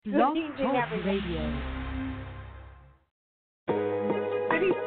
Blog evening, Talk everyone. Radio. Good evening.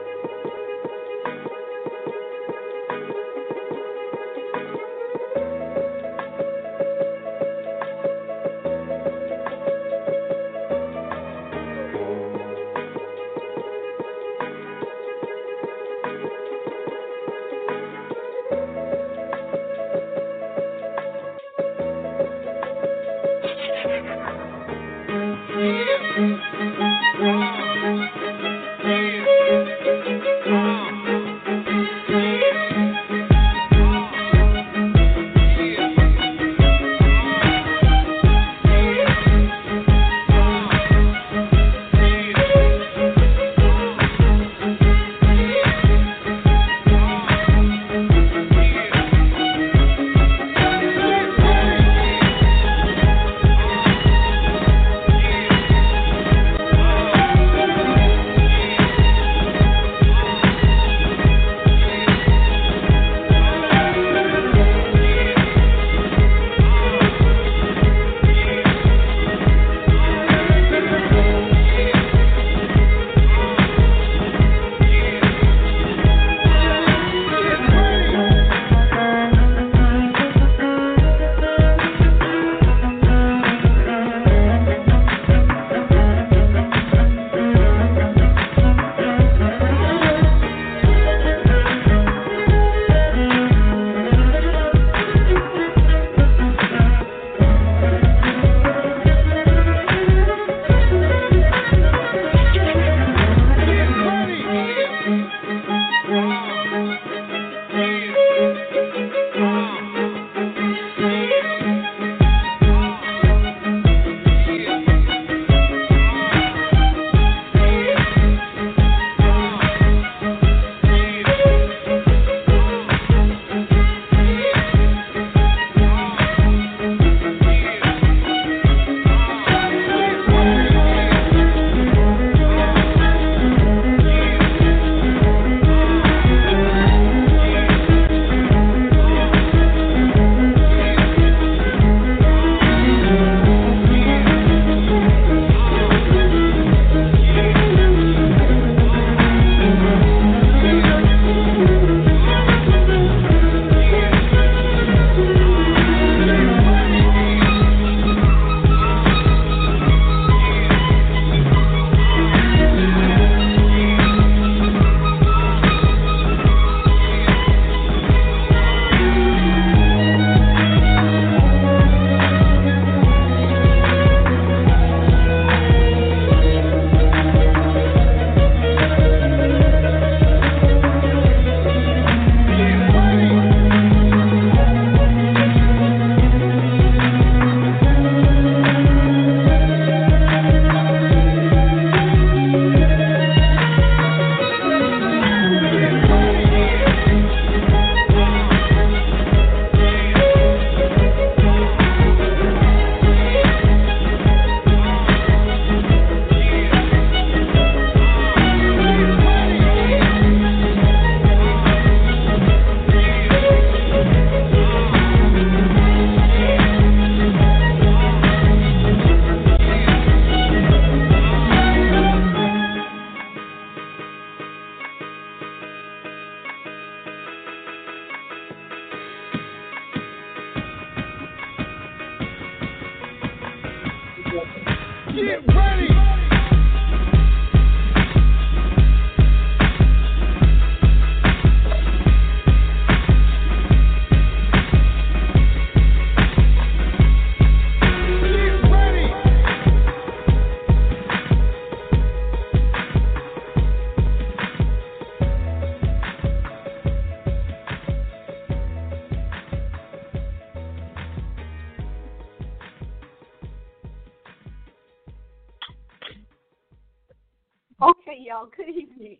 Okay, y'all, good evening,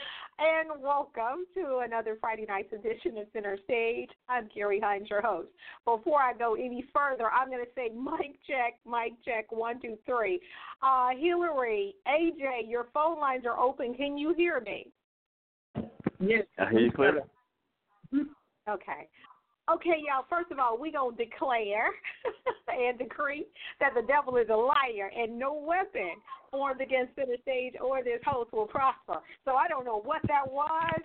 and welcome to another Friday night's edition of Center Stage. I'm Carrie Hines, your host. Before I go any further, I'm going to say mic check, 1, 2, 3. Hillary, AJ, your phone lines are open. Can you hear me? Yes, I hear you clearly. Okay. Okay, y'all, first of all, we're going to declare and decree that the devil is a liar and no weapon formed against Center Stage or this host will prosper. So I don't know what that was,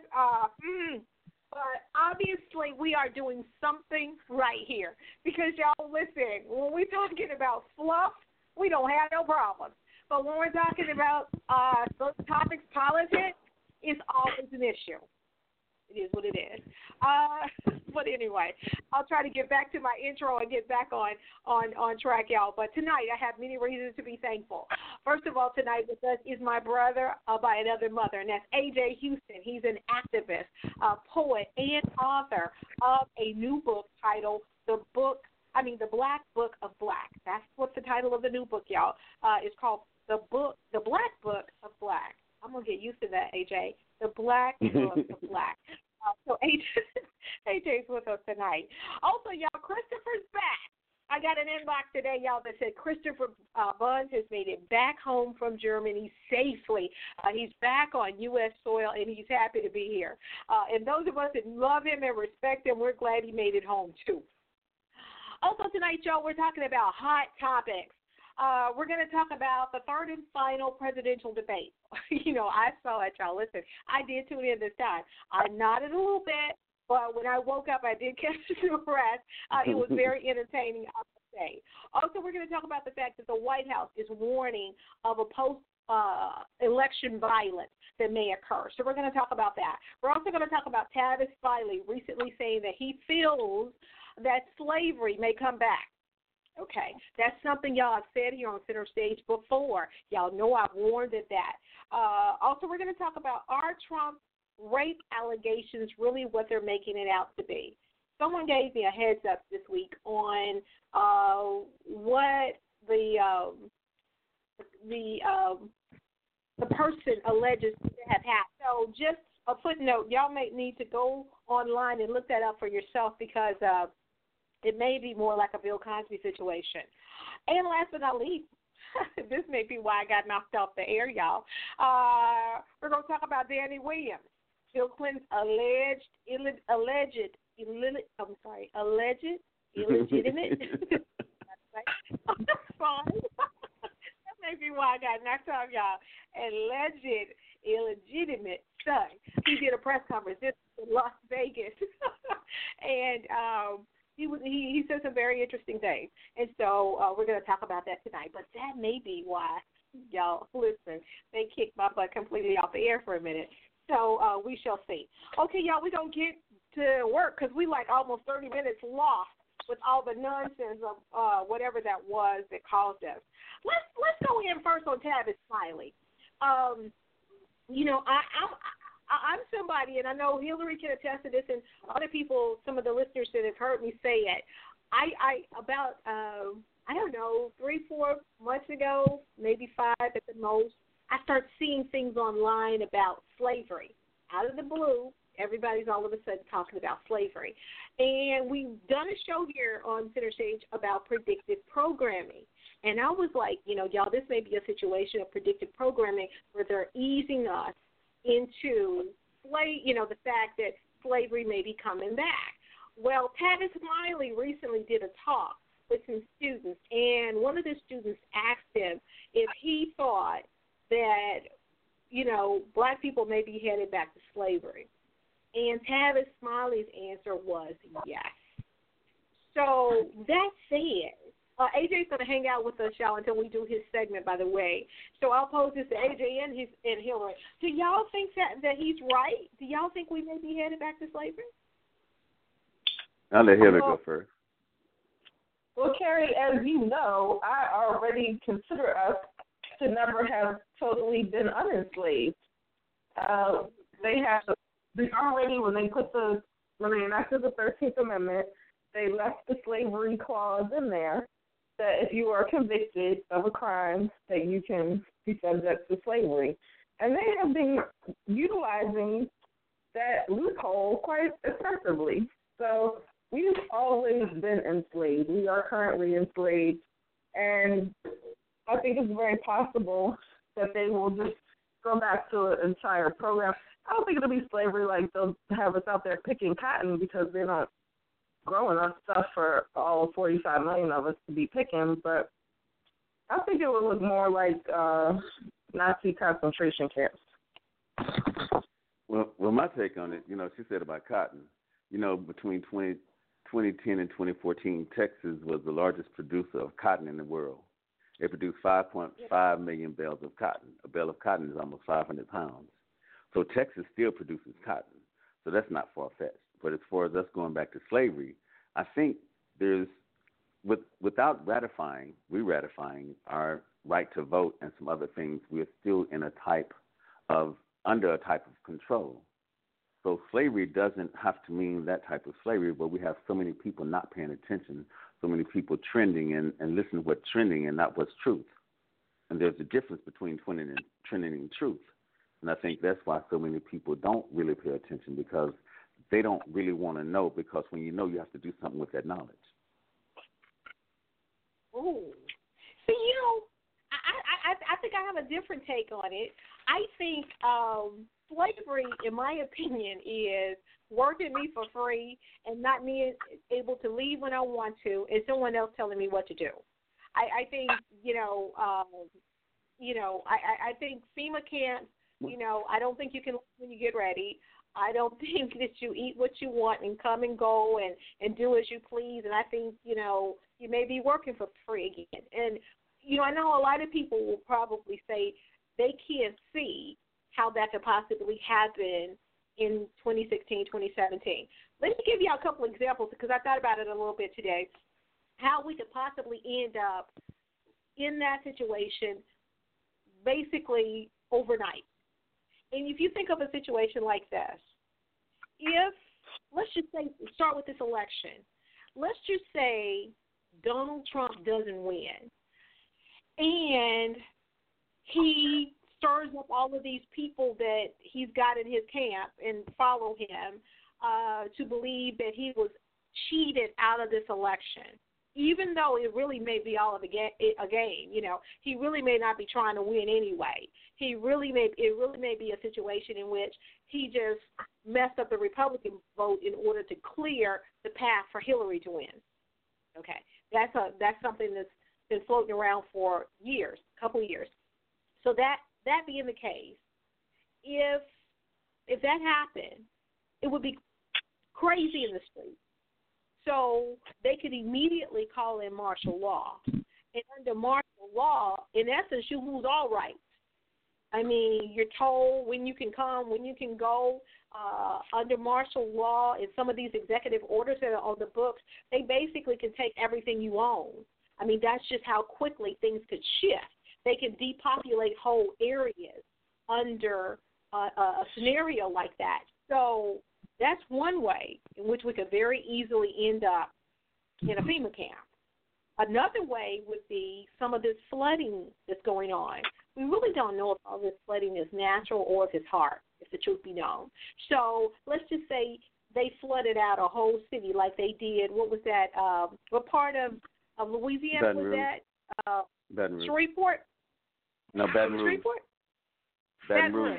but obviously we are doing something right here. Because, y'all, listen, when we're talking about fluff, we don't have no problems. But when we're talking about those topics, politics, it's always an issue. It is what it is. But anyway, I'll try to get back to my intro and get back on track, y'all. But tonight I have many reasons to be thankful. First of all, tonight with us is my brother by another mother, and that's A.J. Houston. He's an activist, poet, and author of a new book titled The Black Book of Black. That's what the title of the new book, y'all. It's called The Black Book of Black. I'm going to get used to that, A.J. The Black Book of Black. So AJ's with us tonight. Also, y'all, Christopher's back. I got an inbox today, y'all, that said Christopher Buns has made it back home from Germany safely. He's back on U.S. soil, and he's happy to be here. And those of us that love him and respect him, we're glad he made it home, too. Also tonight, y'all, we're talking about hot topics. We're going to talk about the third and final presidential debate. I saw it, y'all. Listen, I did tune in this time. I nodded a little bit, but when I woke up, I did catch the rest. It was very entertaining, I would say. Also, we're going to talk about the fact that the White House is warning of a post-election violence that may occur. So we're going to talk about that. We're also going to talk about Tavis Smiley recently saying that he feels that slavery may come back. Okay, that's something y'all have said here on Center Stage before. Y'all know I've warned at that. Also, we're going to talk about are Trump rape allegations really what they're making it out to be? Someone gave me a heads up this week on what the person alleges to have happened. So just a footnote, y'all may need to go online and look that up for yourself because it may be more like a Bill Cosby situation. And last but not least, this may be why I got knocked off the air, y'all. We're going to talk about Danny Williams, Bill Clinton's alleged illegitimate. That's fine. That may be why I got knocked off, y'all. Alleged illegitimate son. He did a press conference in Las Vegas, and he said some very interesting things, and so we're going to talk about that tonight. But that may be why, y'all, listen, they kicked my butt completely off the air for a minute. So we shall see. Okay, y'all, we're going to get to work because we like almost 30 minutes lost with all the nonsense of whatever that was that caused us. Let's go in first on Tavis Smiley. I'm somebody, and I know Hillary can attest to this, and other people, some of the listeners that have heard me say it. About 3-4 months ago, maybe 5 at the most, I started seeing things online about slavery. Out of the blue, everybody's all of a sudden talking about slavery. And we've done a show here on Center Stage about predictive programming. And I was like, y'all, this may be a situation of predictive programming where they're easing us into the fact that slavery may be coming back. Well, Tavis Smiley recently did a talk with some students, and one of the students asked him if he thought that, black people may be headed back to slavery. And Tavis Smiley's answer was yes. So that said, AJ's going to hang out with us, y'all, until we do his segment, by the way. So I'll pose this to AJ and Hillary. Do y'all think that he's right? Do y'all think we may be headed back to slavery? I'll let Hillary go first. Well, Carrie, as you know, I already consider us to never have totally been unenslaved. They already, when they enacted the 13th Amendment, they left the slavery clause in there that if you are convicted of a crime, that you can be subject to slavery. And they have been utilizing that loophole quite effectively. So we've always been enslaved. We are currently enslaved. And I think it's very possible that they will just go back to an entire program. I don't think it'll be slavery like they'll have us out there picking cotton because they don't grow enough stuff for all 45 million of us to be picking, but I think it would look more like Nazi concentration camps. Well, my take on it, she said about cotton, between 2010 and 2014, Texas was the largest producer of cotton in the world. It produced 5.5 million bales of cotton. A bale of cotton is almost 500 pounds. So Texas still produces cotton. So that's not far-fetched. But as far as us going back to slavery, I think there's, without ratifying our right to vote and some other things, we're still in under a type of control. So slavery doesn't have to mean that type of slavery, but we have so many people not paying attention, so many people trending and listening to what's trending and not what's truth. And there's a difference between trending and truth. And I think that's why so many people don't really pay attention, because they don't really want to know, because when you know, you have to do something with that knowledge. Oh, see, I think I have a different take on it. I think slavery, in my opinion, is working me for free and not me able to leave when I want to, and someone else telling me what to do. I think, I think FEMA camps, I don't think you can leave when you get ready. I don't think that you eat what you want and come and go and do as you please. And I think, you may be working for free again. And, I know a lot of people will probably say they can't see how that could possibly happen in 2016, 2017. Let me give you a couple examples, because I thought about it a little bit today, how we could possibly end up in that situation basically overnight. And if you think of a situation like this, if, let's just say, start with this election, let's just say Donald Trump doesn't win, and he stirs up all of these people that he's got in his camp and follow him to believe that he was cheated out of this election, even though it really may be all of a game. He really may not be trying to win anyway. It really may be a situation in which he just messed up the Republican vote in order to clear the path for Hillary to win. Okay, that's something that's been floating around for years, a couple of years. So that being the case, if that happened, it would be crazy in the streets. So they could immediately call in martial law. And under martial law, in essence, you lose all rights. I mean, you're told when you can come, when you can go. Under martial law and some of these executive orders that are on the books, they basically can take everything you own. I mean, that's just how quickly things could shift. They can depopulate whole areas under a scenario like that. So that's one way in which we could very easily end up in a FEMA camp. Another way would be some of this flooding that's going on. We really don't know if all this flooding is natural or if it's hard, if the truth be known. So let's just say they flooded out a whole city like they did. What was that? What part of Louisiana Baton was Rouge. that? Baton Rouge. Shreveport? No, Baton Rouge. Shreveport? Baton Rouge.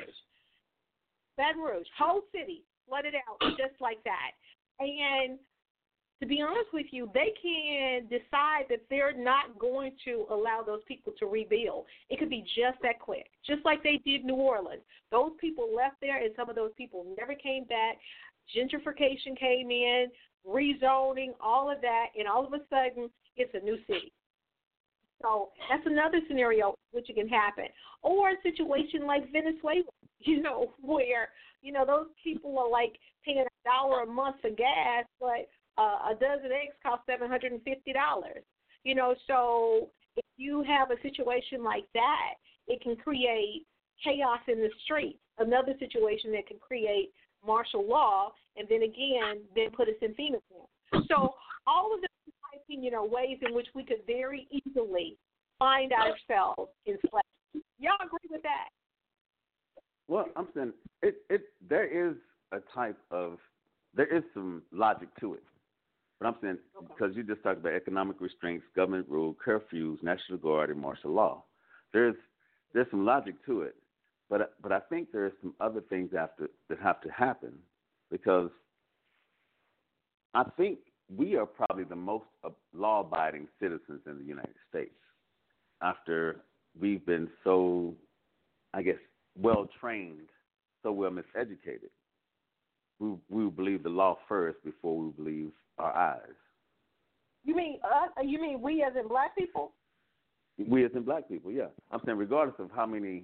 Baton Rouge. Whole city flooded out just like that. And to be honest with you, they can decide that they're not going to allow those people to rebuild. It could be just that quick, just like they did New Orleans. Those people left there, and some of those people never came back. Gentrification came in, rezoning, all of that, and all of a sudden it's a new city. So that's another scenario which can happen. Or a situation like Venezuela, where, those people are like paying $1 a month for gas, but a dozen eggs cost $750. So if you have a situation like that, it can create chaos in the streets. Another situation that can create martial law, and then again, put us in FEMA camp. So all of them, in my opinion, are ways in which we could very easily find ourselves enslaved. Y'all agree with that? Well, I'm saying there is some logic to it. But I'm saying, because you just talked about economic restraints, government rule, curfews, National Guard, and martial law. There's some logic to it. But I think there are some other things that have to happen, because I think we are probably the most law-abiding citizens in the United States after we've been so, I guess, well-trained, so well miseducated. We believe the law first before we believe our eyes. You mean us? You mean we as in black people? We as in black people, yeah. I'm saying regardless of how many,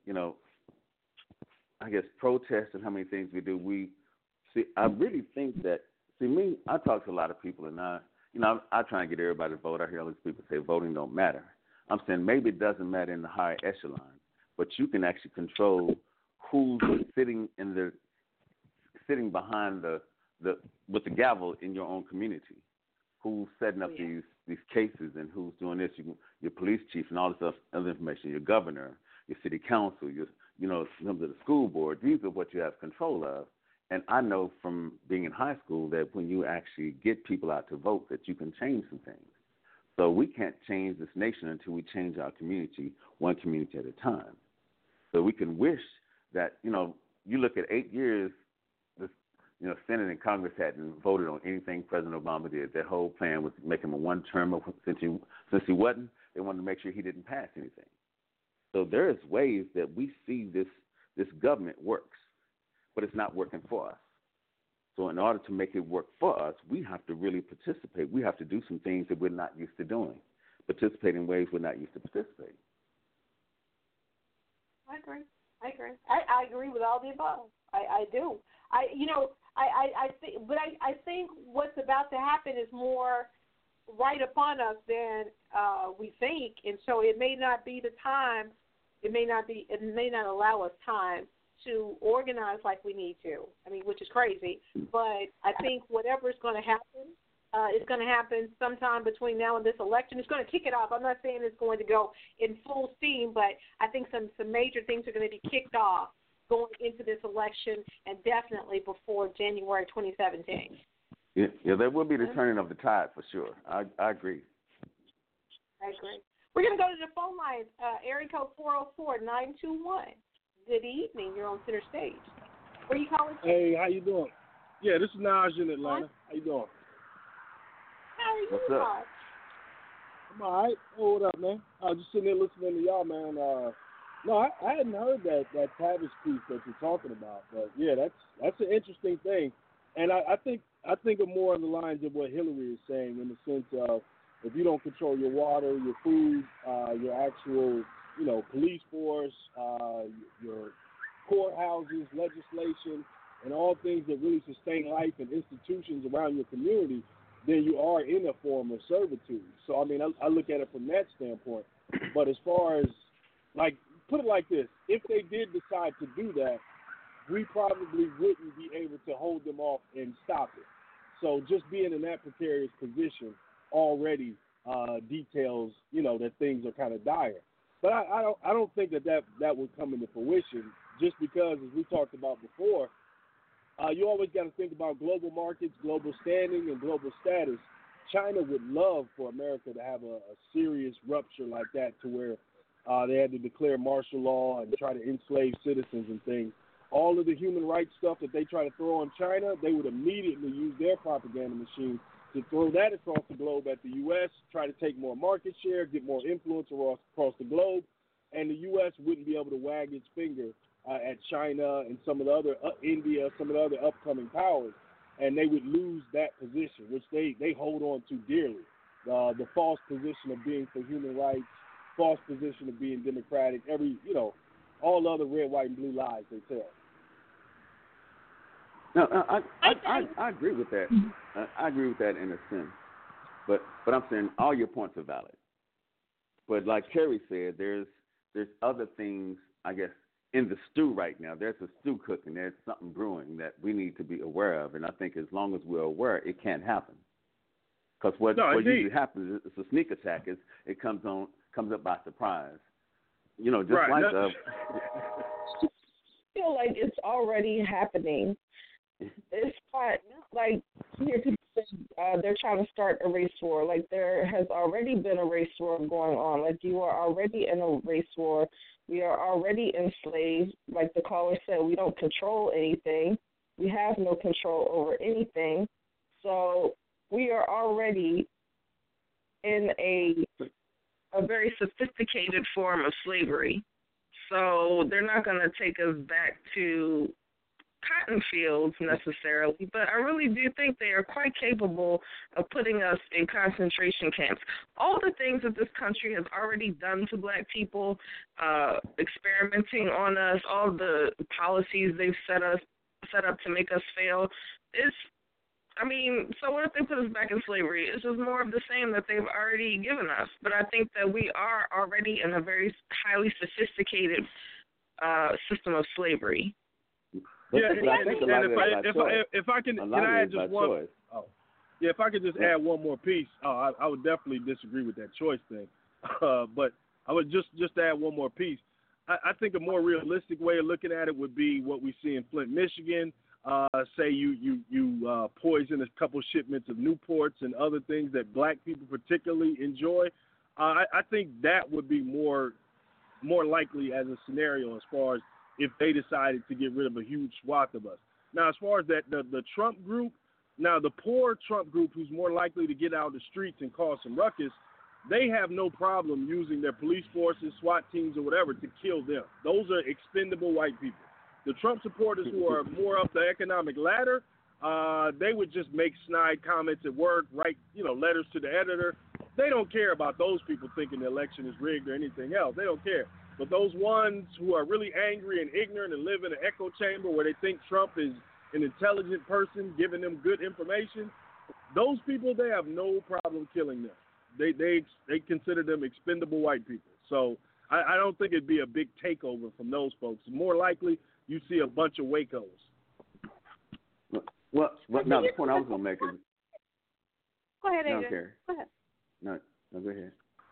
I guess, protests and how many things we do, I really think that, I talk to a lot of people, and I try and get everybody to vote. I hear all these people say voting don't matter. I'm saying maybe it doesn't matter in the higher echelon, but you can actually control who's sitting behind with the gavel in your own community, who's setting up these cases and who's doing this. Your police chief and all this other information, your governor, your city council, your members of the school board. These are what you have control of. And I know from being in high school that when you actually get people out to vote, that you can change some things. So we can't change this nation until we change our community, one community at a time. So we can wish that, you look at 8 years, Senate and Congress hadn't voted on anything President Obama did. Their whole plan was to make him a one-termer. Since he wasn't, they wanted to make sure he didn't pass anything. So there's ways that we see this government works, but it's not working for us. So in order to make it work for us, we have to really participate. We have to do some things that we're not used to doing, participate in ways we're not used to participating. I agree. I agree with all the above. I do. I think what's about to happen is more right upon us than we think, and so it may not be the time. It may not allow us time to organize like we need to. Which is crazy. But I think whatever is going to happen, it's going to happen sometime between now and this election. It's going to kick it off. I'm not saying it's going to go in full steam, but I think some major things are going to be kicked off going into this election, and definitely before January 2017. Yeah, there will be the turning of the tide for sure. I agree. I agree. We're going to go to the phone lines. Area code 404-921. Good evening. You're on center stage. Where are you calling from? Hey, how you doing? Yeah, this is Naj in Atlanta. How you doing? How are you, What's up? I'm all right. Oh, what up, man? I was just sitting there listening to y'all, man. No, I hadn't heard that Tavis piece that you're talking about, but yeah, that's an interesting thing, and I think of more on the lines of what Hillary is saying, in the sense of if you don't control your water, your food, your actual police force, your courthouses, legislation, and all things that really sustain life and institutions around your community, then you are in a form of servitude. So I look at it from that standpoint. But as far as put it like this, if they did decide to do that, we probably wouldn't be able to hold them off and stop it. So just being in that precarious position already details, that things are kind of dire. But I don't think that would come into fruition, just because, as we talked about before, you always got to think about global markets, global standing, and global status. China would love for America to have a serious rupture like that, to where they had to declare martial law and try to enslave citizens and things. All of the human rights stuff that they try to throw on China, they would immediately use their propaganda machine to throw that across the globe at the U.S., try to take more market share, get more influence across the globe, and the U.S. wouldn't be able to wag its finger at China and some of the other, India, some of the other upcoming powers, and they would lose that position, which they hold on to dearly. The false position of being for human rights, false position of being democratic, all the other red, white, and blue lies they tell. No, I agree with that. I agree with that in a sense. But I'm saying all your points are valid. But like Kerry said, there's other things, I guess, in the stew right now. There's a stew cooking. There's something brewing that we need to be aware of. And I think as long as we're aware, it can't happen. Because what usually happens is a sneak attack. It comes up by surprise. Just right. like I feel like it's already happening. It's not like here people say they're trying to start a race war. Like, there has already been a race war going on. Like, you are already in a race war. We are already enslaved. Like the caller said, we don't control anything. We have no control over anything. So we are already in a very sophisticated form of slavery. So they're not going to take us back to cotton fields necessarily, but I really do think they are quite capable of putting us in concentration camps. All the things that this country has already done to black people, experimenting on us, all the policies they've set up to make us fail, so what if they put us back in slavery? It's just more of the same that they've already given us. But I think that we are already in a very highly sophisticated system of slavery. If I can add just one. If I could just add one more piece, I would definitely disagree with that choice thing. But I would just add one more piece. I think a more realistic way of looking at it would be what we see in Flint, Michigan. Say you poison a couple shipments of Newports and other things that black people particularly enjoy. I think that would be more likely as a scenario as far as if they decided to get rid of a huge swath of us. Now, as far as that the Trump group, now the poor Trump group who's more likely to get out the streets and cause some ruckus, they have no problem using their police forces, SWAT teams, or whatever to kill them. Those are expendable white people. The Trump supporters who are more up the economic ladder, they would just make snide comments at work, write letters to the editor. They don't care about those people thinking the election is rigged or anything else. They don't care. But those ones who are really angry and ignorant and live in an echo chamber where they think Trump is an intelligent person giving them good information, those people, they have no problem killing them. They consider them expendable white people. So I don't think it'd be a big takeover from those folks. More likely, you see a bunch of Wacos. Well, now the point I was going to make is... Go ahead, Adrian. No, go ahead. No, go ahead.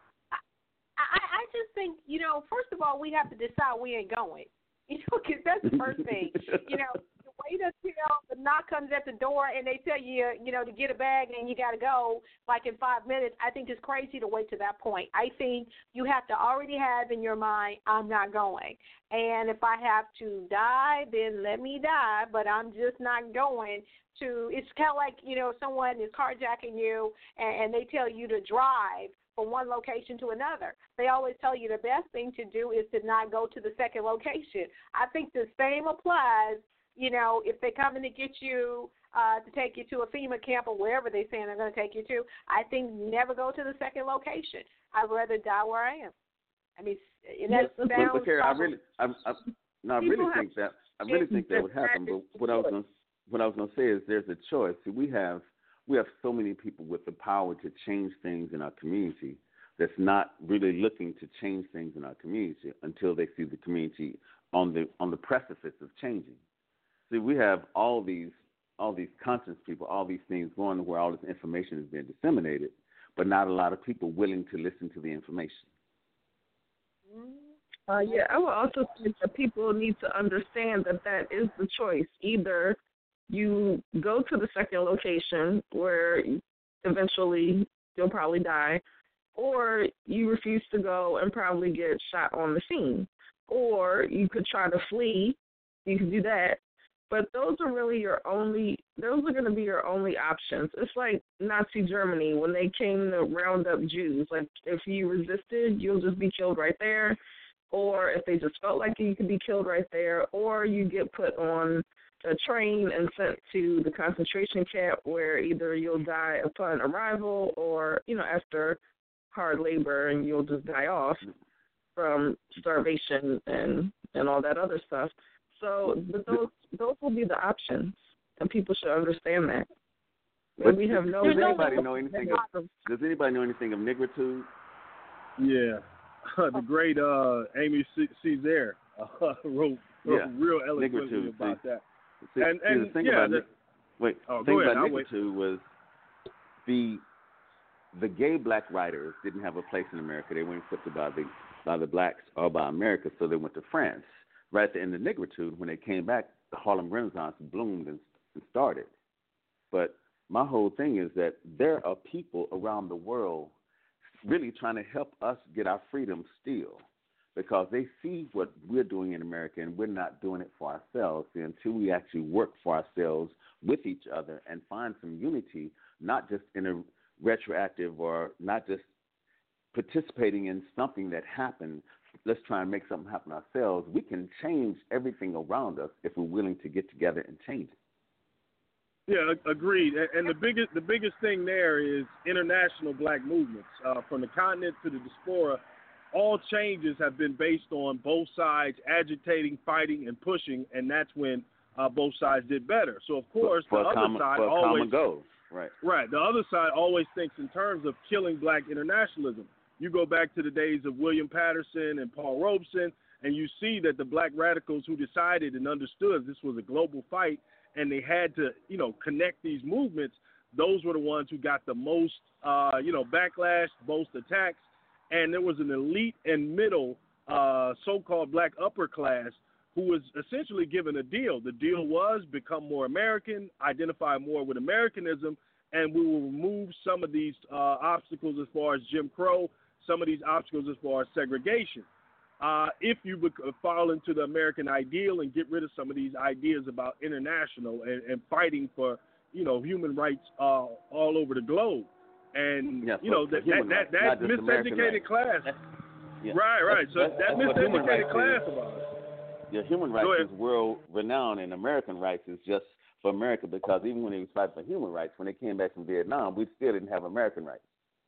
I just think, first of all, we have to decide we ain't going. Because that's the first thing. Wait until the knock comes at the door and they tell you, to get a bag and you got to go like in 5 minutes. I think it's crazy to wait to that point. I think you have to already have in your mind, I'm not going. And if I have to die, then let me die, but I'm just not going to. It's kind of like, someone is carjacking you and they tell you to drive from one location to another. They always tell you the best thing to do is to not go to the second location. I think the same applies, if they're coming to get you to take you to a FEMA camp or wherever they're saying they're going to take you to. I think never go to the second location. I'd rather die where I am. I mean, that sounds. But Carrie, I really think that would happen. But what I was going to say is there's a choice. See, we have so many people with the power to change things in our community that's not really looking to change things in our community until they see the community on the precipice of changing. See, we have all these conscious people, all these things going where all this information is being disseminated, but not a lot of people willing to listen to the information. I would also think that people need to understand that is the choice. Either you go to the second location where eventually you'll probably die, or you refuse to go and probably get shot on the scene. Or you could try to flee. You can do that. But those are going to be your only options. It's like Nazi Germany when they came to round up Jews. Like, if you resisted, you'll just be killed right there. Or if they just felt like you could be killed right there. Or you get put on a train and sent to the concentration camp where either you'll die upon arrival or, after hard labor and you'll just die off from starvation and all that other stuff. So those will be the options, and people should understand that. But we have does anybody know anything of Negritude? Yeah, the great Amy Césaire wrote real eloquently about that. The thing about Negritude was the gay black writers didn't have a place in America. They weren't accepted by the blacks or by America, so they went to France. Right at the end of Negritude, when they came back, the Harlem Renaissance bloomed and started. But my whole thing is that there are people around the world really trying to help us get our freedom still. because they see what we're doing in America and we're not doing it for ourselves. And until we actually work for ourselves with each other and find some unity, not just in a retroactive or not just participating in something that happened, let's try and make something happen ourselves. We can change everything around us if we're willing to get together and change it. Yeah, agreed. And the biggest thing there is international black movements. From the continent to the diaspora, all changes have been based on both sides agitating, fighting, and pushing, and that's when both sides did better. So, of course, the other side always goes. Right. The other side always thinks in terms of killing black internationalism. You go back to the days of William Patterson and Paul Robeson, and you see that the black radicals who decided and understood this was a global fight and they had to, connect these movements, those were the ones who got the most, backlash, most attacks. And there was an elite and middle so-called black upper class who was essentially given a deal. The deal was become more American, identify more with Americanism, and we will remove some of these obstacles as far as Jim Crow, some of these obstacles as far as segregation. If you fall into the American ideal and get rid of some of these ideas about international and fighting for, human rights all over the globe. And, that miseducated class. Right. So that miseducated class about it. Yeah, human rights is world renowned, and American rights is just for America, because even when they was fighting for human rights, when they came back from Vietnam, we still didn't have American rights.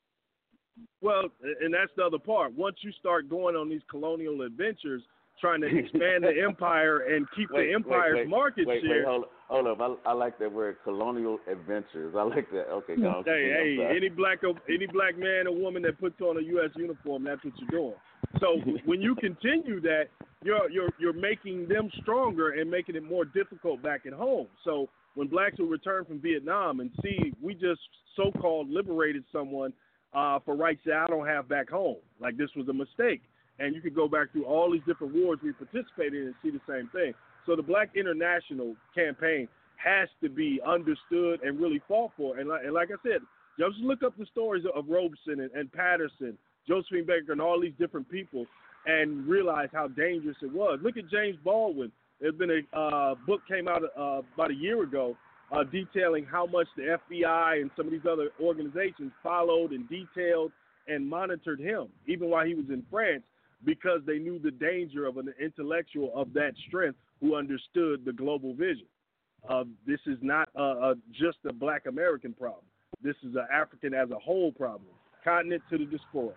Well, and that's the other part. Once you start going on these colonial adventures, trying to expand the empire and keep the empire's market share. Hold up. I like that word, colonial adventures. I like that. Okay, go on. Hey, any black man or woman that puts on a U.S. uniform, that's what you're doing. So when you continue that, you're making them stronger and making it more difficult back at home. So when blacks will return from Vietnam and see we just so-called liberated someone for rights that I don't have back home, like this was a mistake. And you could go back through all these different wars we participated in and see the same thing. So the Black International campaign has to be understood and really fought for. And like I said, just look up the stories of Robeson and Patterson, Josephine Baker, and all these different people, and realize how dangerous it was. Look at James Baldwin. There's been a book came out about a year ago detailing how much the FBI and some of these other organizations followed and detailed and monitored him, even while he was in France, because they knew the danger of an intellectual of that strength who understood the global vision. This is not just a black American problem. This is an African as a whole problem, continent to the diaspora.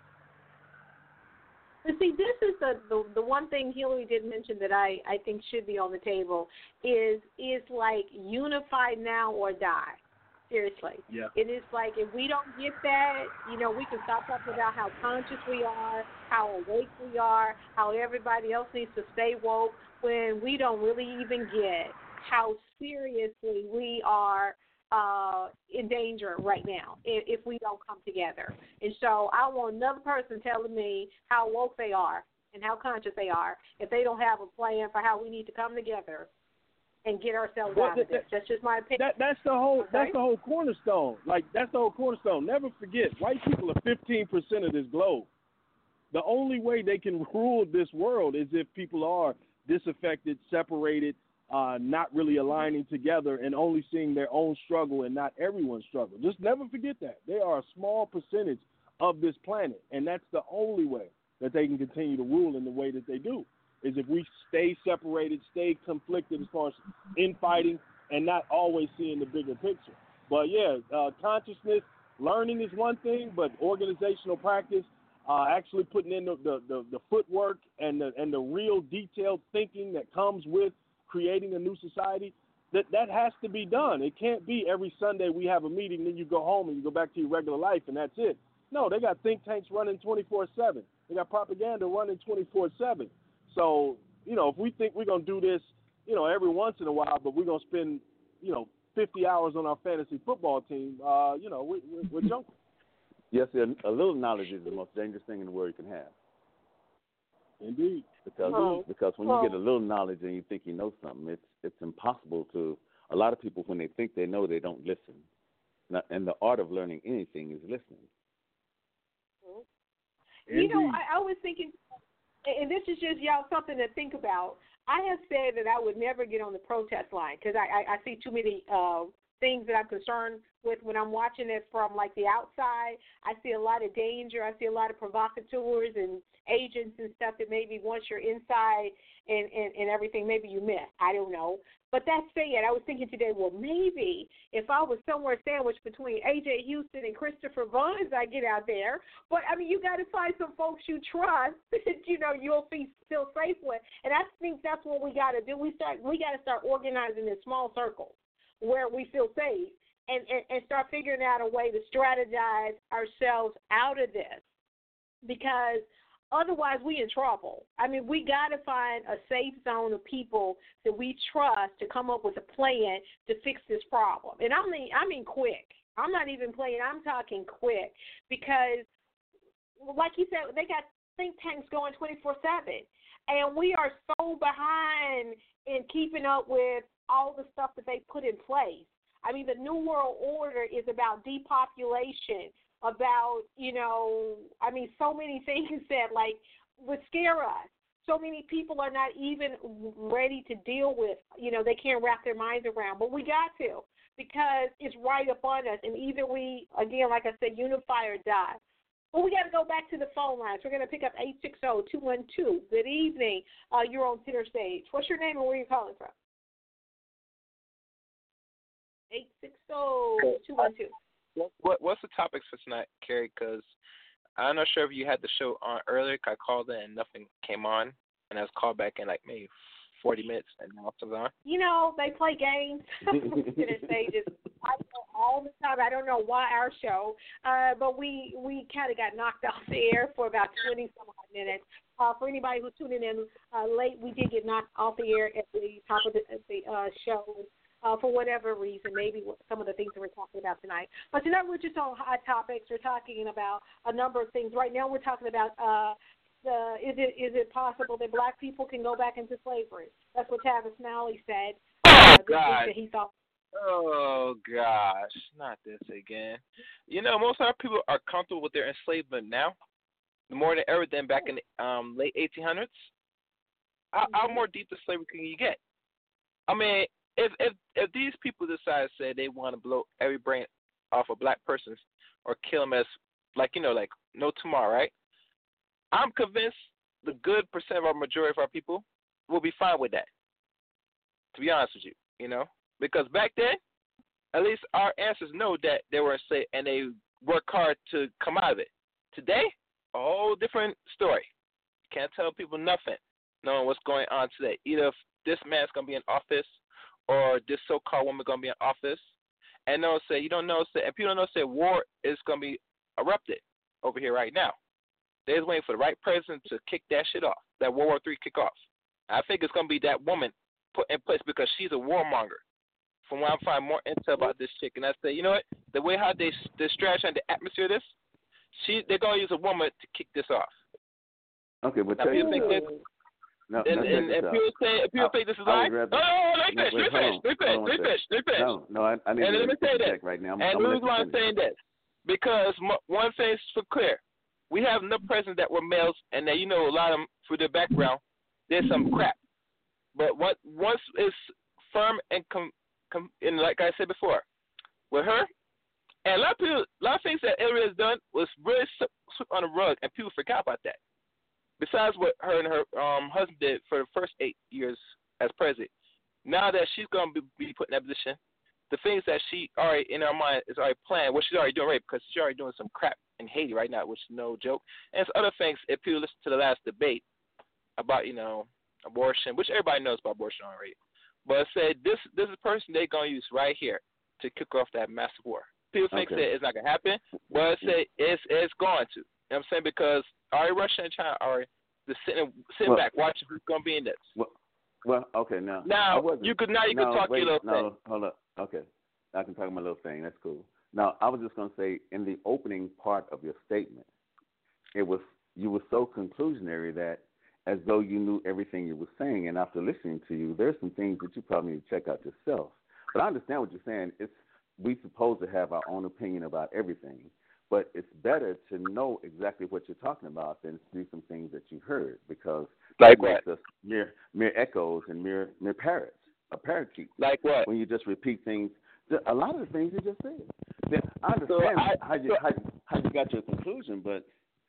But see, this is the one thing Hillary did mention that I think should be on the table is like unify now or die. Seriously. Yeah. It is like if we don't get that, we can stop talking about how conscious we are, how awake we are, how everybody else needs to stay woke, when we don't really even get how seriously we are in danger right now if we don't come together. And so I want another person telling me how woke they are and how conscious they are if they don't have a plan for how we need to come together and get ourselves out of this. That's just my opinion. That's the whole cornerstone. Like, that's the whole cornerstone. Never forget, white people are 15% of this globe. The only way they can rule this world is if people are disaffected, separated, not really aligning together, and only seeing their own struggle and not everyone's struggle. Just never forget that. They are a small percentage of this planet, and that's the only way that they can continue to rule in the way that they do, is if we stay separated, stay conflicted as far as infighting, and not always seeing the bigger picture. But, consciousness, learning is one thing, but organizational practice, actually putting in the footwork and the real detailed thinking that comes with creating a new society, that has to be done. It can't be every Sunday we have a meeting, then you go home and you go back to your regular life and that's it. No, they got think tanks running 24/7. They got propaganda running 24/7. So, if we think we're going to do this, every once in a while, but we're going to spend, 50 hours on our fantasy football team, we're junkies. Yes, a little knowledge is the most dangerous thing in the world you can have. Indeed. Because when you get a little knowledge and you think you know something, it's impossible to. A lot of people, when they think they know, they don't listen. And the art of learning anything is listening. I was thinking and this is just y'all something to think about. I have said that I would never get on the protest line because I see too many things that I'm concerned with when I'm watching it from like the outside. I see a lot of danger. I see a lot of provocateurs and agents and stuff that maybe once you're inside and everything, maybe you miss. I don't know. But that said, I was thinking today, well, maybe if I was somewhere sandwiched between A.J. Houston and Christopher Vaughn, I get out there. But, I mean, you got to find some folks you trust that, you'll feel safe with. And I think that's what we got to do. We got to start organizing in small circles where we feel safe and start figuring out a way to strategize ourselves out of this, because otherwise, we in trouble. I mean, we got to find a safe zone of people that we trust to come up with a plan to fix this problem. And I mean quick. I'm not even playing. I'm talking quick because, like you said, they got think tanks going 24/7, and we are so behind in keeping up with all the stuff that they put in place. I mean, the New World Order is about depopulation, about, so many things that, like, would scare us. So many people are not even ready to deal with, they can't wrap their minds around. But we got to, because it's right up on us. And either we, again, like I said, unify or die. But we got to go back to the phone lines. We're going to pick up 860-212. Good evening. You're on Center Stage. What's your name and where are you calling from? 860-212. What's the topics for tonight, Carrie? Because I'm not sure if you had the show on earlier. I called in and nothing came on, and I was called back in like maybe 40 minutes, and now it's on. They play games. Center Stages. I know all the time. I don't know why our show, but we kind of got knocked off the air for about 20-some odd minutes. For anybody who's tuning in late, we did get knocked off the air at the top of the show. For whatever reason, maybe some of the things that we're talking about tonight. But tonight we're just on hot topics. We're talking about a number of things. Right now we're talking about is it possible that black people can go back into slavery? That's what Tavis Smalley said. Oh, God. That he thought. Oh, gosh. Not this again. Most of our people are comfortable with their enslavement now, more than ever than back in the late 1800s. How more deep to slavery can you get? I mean, If these people decide to say they want to blow every brain off a black person or kill them as like no tomorrow, right? I'm convinced the good percent of our majority of our people will be fine with that. To be honest with you, because back then, at least our ancestors know that they were enslaved and they work hard to come out of it. Today, a whole different story. Can't tell people nothing, knowing what's going on today. Either if this man's gonna be in office, or this so-called woman going to be in office, and you don't know, and people don't know, war is going to be erupted over here right now. They're just waiting for the right president to kick that shit off, that World War III kick off. I think it's going to be that woman put in place because she's a warmonger. From what I find more intel about this chick, and I say, you know what, the way how they strategize the atmosphere of this, they're going to use a woman to kick this off. Okay, but now, tell people you think that. No, and people think this is right. No, let me finish. No, I need to say that right now. And the reason why I'm saying this, because one thing's for clear. We have enough presidents that were males, and that a lot of them, for their background, there's some crap. But once it's firm and and like I said before, with her, and a lot of things that Hillary has done was really swept on the rug, and people forgot about that. Besides what her and her husband did for the first 8 years as president, now that she's going to be put in that position, the things that she already in her mind is already planned, what she's already doing, right? Because she's already doing some crap in Haiti right now, which is no joke. And it's other things. If people listen to the last debate about abortion, which everybody knows about abortion already, but it said this is the person they're going to use right here to kick off that massive war. People think that it's not going to happen, but it said it's going to. You know what I'm saying? Because Russia and China are just sitting back watching who's going to be in this. Well, okay, now. You can talk your little thing. No, hold up. Okay. I can talk my little thing. That's cool. Now, I was just going to say, in the opening part of your statement, you were so conclusionary that as though you knew everything you were saying, and after listening to you, there's some things that you probably need to check out yourself. But I understand what you're saying. We supposed to have our own opinion about everything. But it's better to know exactly what you're talking about than to do some things that you heard, because Like it makes what? us mere echoes and mere parrots, a parakeet. Like what? When you just repeat things, a lot of the things you just said. Then I So understand I- how you got your conclusion, but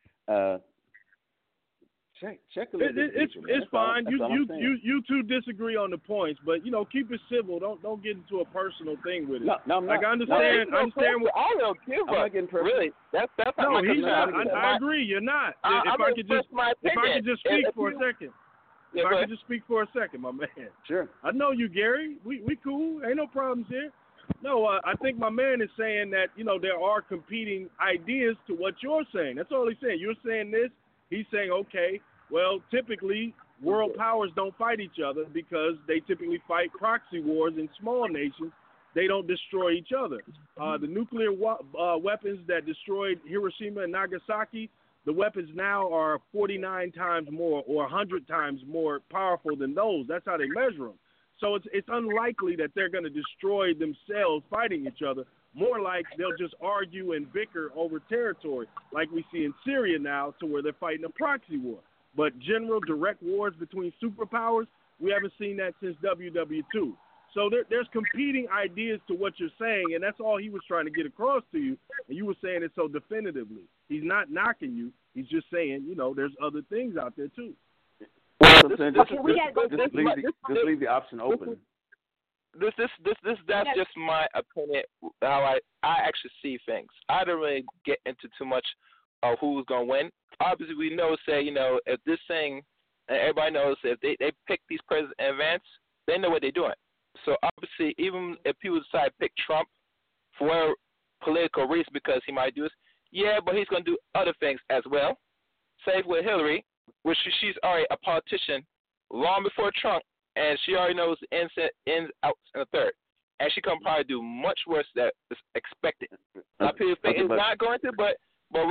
check a little bit. It's deeper, man. it's fine. That's all I'm saying. You two disagree on the points, but keep it civil. Don't get into a personal thing with it. No, I'm not. Like I No, understand. I don't give I'm up. not getting personal. Really, that's not No, my he's not. concern. I agree. You're not. If I could just speak for a second. Yeah, If I go could ahead. just speak for a second, my man. Sure. I know you, Gary. We cool. Ain't no problems here. No, I think my man is saying that there are competing ideas to what you're saying. That's all he's saying. You're saying this. He's saying, okay, well, typically world powers don't fight each other because they typically fight proxy wars in small nations. They don't destroy each other. The nuclear weapons that destroyed Hiroshima and Nagasaki, the weapons now are 49 times more or 100 times more powerful than those. That's how they measure them. So it's unlikely that they're going to destroy themselves fighting each other. More like they'll just argue and bicker over territory, like we see in Syria now, to where they're fighting a proxy war. But general direct wars between superpowers, we haven't seen that since WW2. So there's competing ideas to what you're saying, and that's all he was trying to get across to you, and you were saying it so definitively. He's not knocking you. He's just saying, there's other things out there, too. Well, This- just this- leave the option open. That's just my opinion, how I actually see things. I don't really get into too much of who's gonna win. Obviously, we know, if this thing, and everybody knows, if they pick these presidents in advance, they know what they're doing. So obviously, even if people decide to pick Trump for whatever political reason because he might do this, yeah, but he's gonna do other things as well. Same with Hillary, which she's already a politician long before Trump. And she already knows the ins, outs, and the third. And she can probably do much worse than is expected. Now, people think it's not going to, but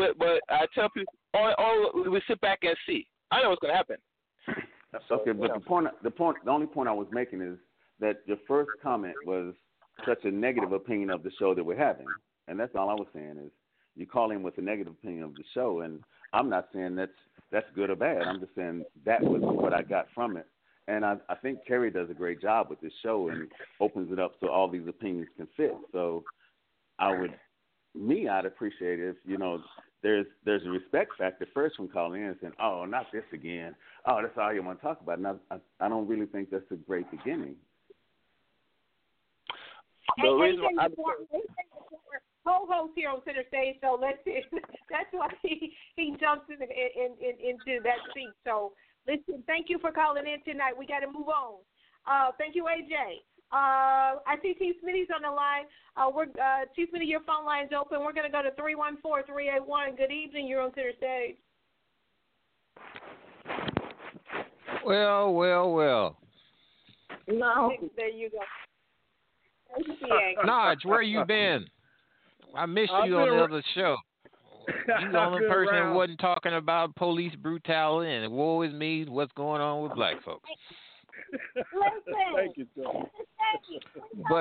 I tell people, we sit back and see. I know what's going to happen. Okay, but the only point I was making is that your first comment was such a negative opinion of the show that we're having, and that's all I was saying is you call in with a negative opinion of the show, and I'm not saying that's good or bad. I'm just saying that was what I got from it. And I think Kerry does a great job with this show and opens it up so all these opinions can fit. So I'd appreciate it if, there's a respect factor first from calling in and saying, oh, not this again. Oh, that's all you want to talk about. And I don't really think that's a great beginning. The reason co-host here on Center Stage, so let's see. That's why he jumps into that seat. So listen, thank you for calling in tonight. We got to move on. Thank you, AJ. I see T. Smitty's on the line. T. Smitty, your phone line's open. We're going to go to 314-381. Good evening. You're on Center Stage. Well. No. There you go. Nodge, where you been? I missed you on the other show. You the only person that wasn't talking about police brutality and woe is me, what's going on with black folks. Listen. Thank you, Joe. But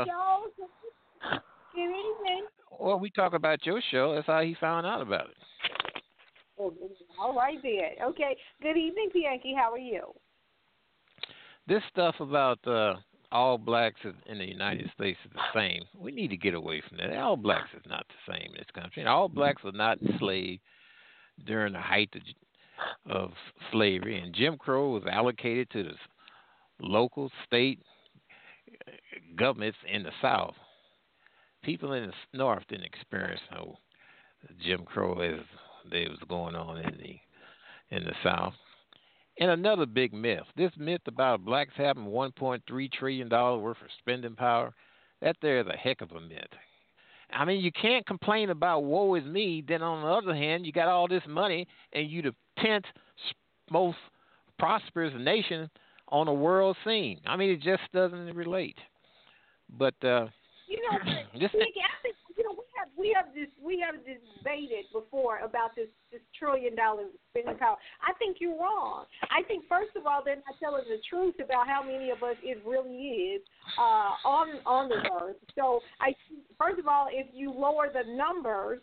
good evening. Well, we talk about your show. That's how he found out about it. All right, then. Okay. Good evening, Bianchi. How are you? This stuff about all blacks in the United States is the same. We need to get away from that. All blacks is not the same in this country. And all blacks were not enslaved during the height of slavery. And Jim Crow was allocated to the local, state governments in the South. People in the North didn't experience no Jim Crow as they was going on in the South. And another big myth, this myth about blacks having $1.3 trillion worth of spending power, that there is a heck of a myth. I mean, you can't complain about woe is me, then on the other hand, you got all this money and you the 10th most prosperous nation on the world scene. I mean, it just doesn't relate. But Nick, I think we have debated before about this $1 trillion spending power. I think you're wrong. I think first of all they're not telling the truth about how many of us it really is on the earth. So first of all, if you lower the numbers,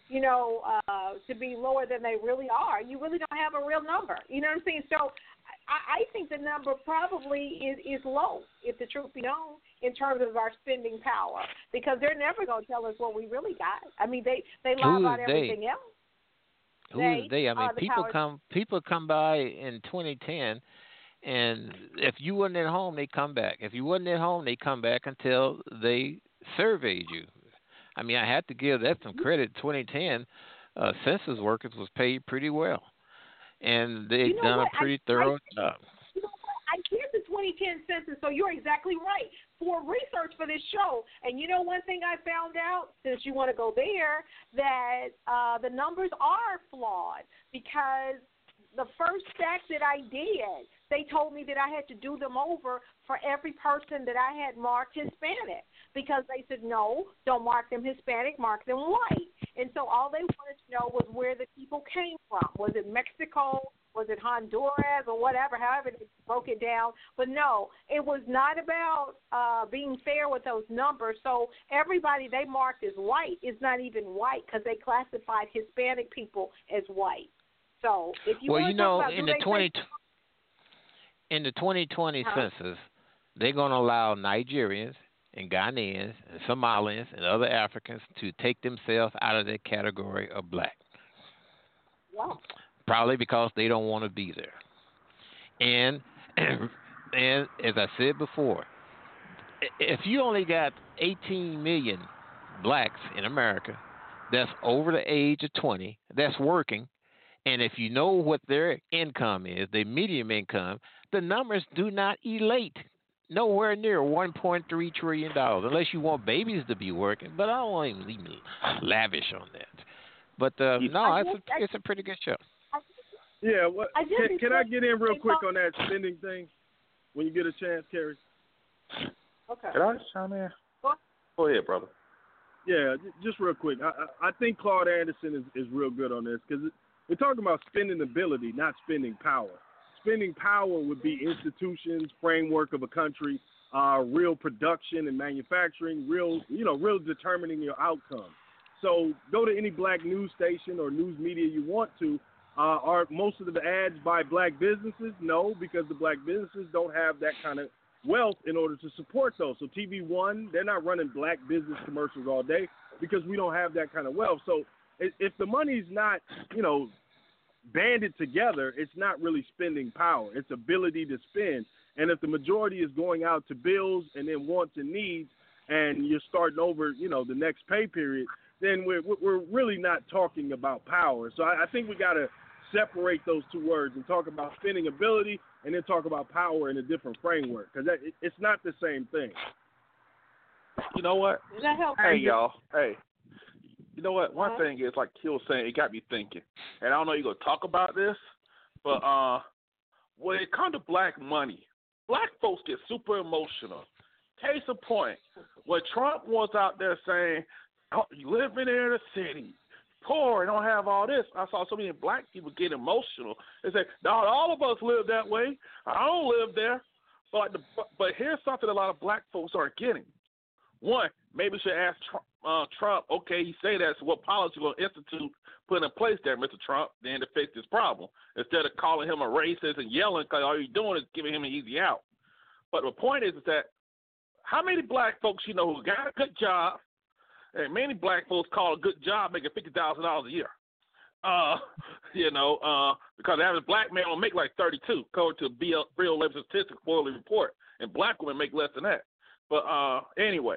to be lower than they really are. You really don't have a real number. You know what I'm saying? So I think the number probably is low, if the truth be known, in terms of our spending power, because they're never going to tell us what we really got. I mean, they lie about everything else. Who is they? I mean, people come by in 2010, and if you wasn't at home, they come back. If you wasn't at home, they come back until they surveyed you. I mean, I have to give that some credit. 2010, census workers was paid pretty well, and they've done a pretty thorough job. You know what? I did the 2010 census, so you're exactly right. For research for this show, and one thing I found out, since you want to go there, that the numbers are flawed, because the first stats that I did, they told me that I had to do them over for every person that I had marked Hispanic, because they said, no, don't mark them Hispanic, mark them white. And so all they wanted to know was where the people came from. Was it Mexico? Was it Honduras or whatever, however they broke it down? But no, it was not about being fair with those numbers. So everybody they marked as white is not even white, because they classified Hispanic people as white. So if you want to talk about in the 2020 census, they're going to allow Nigerians and Ghanaians and Somalians and other Africans to take themselves out of that category of black. Wow. Probably because they don't want to be there. And as I said before, if you only got 18 million blacks in America that's over the age of 20, that's working, and if you know what their income is, their median income, the numbers do not elate nowhere near $1.3 trillion, unless you want babies to be working. But I don't want to even lavish on that. But it's a pretty good show. Yeah, can I get in real quick on that spending thing when you get a chance, Carrie? Okay. Can I chime in? Go ahead, brother. Yeah, just real quick. I think Claude Anderson is real good on this, because we're talking about spending ability, not spending power. Spending power would be institutions, framework of a country, real production and manufacturing, real determining your outcome. So go to any black news station or news media you want to. Are most of the ads by black businesses? No, because the black businesses don't have that kind of wealth in order to support those. So TV One, they're not running black business commercials all day, because we don't have that kind of wealth. So if the money's not, banded together, it's not really spending power. It's ability to spend. And if the majority is going out to bills and then wants and needs, and you're starting over, the next pay period, then we're really not talking about power. So I think we got to separate those two words and talk about spending ability, and then talk about power in a different framework, because it's not the same thing. You know what? Hey, y'all. Hey. You know what? One thing is, like Q was saying, it got me thinking. And I don't know you're going to talk about this, but when it comes to black money, black folks get super emotional. Case in point, when Trump was out there saying, oh, you live in the city, poor, and don't have all this, I saw so many black people get emotional. They say, not all of us live that way. I don't live there. But here's something a lot of black folks aren't getting. One, maybe we should ask Trump, okay, he say that, so what policy will institute put in place there, Mr. Trump, then to fix this problem, instead of calling him a racist and yelling, because all you're doing is giving him an easy out. But the point is that how many black folks you know who got a good job, and many black folks call a good job making $50,000 a year? Because the average black man will make like 32, according to the Bureau of Labor Statistics quarterly report, and black women make less than that. But anyway,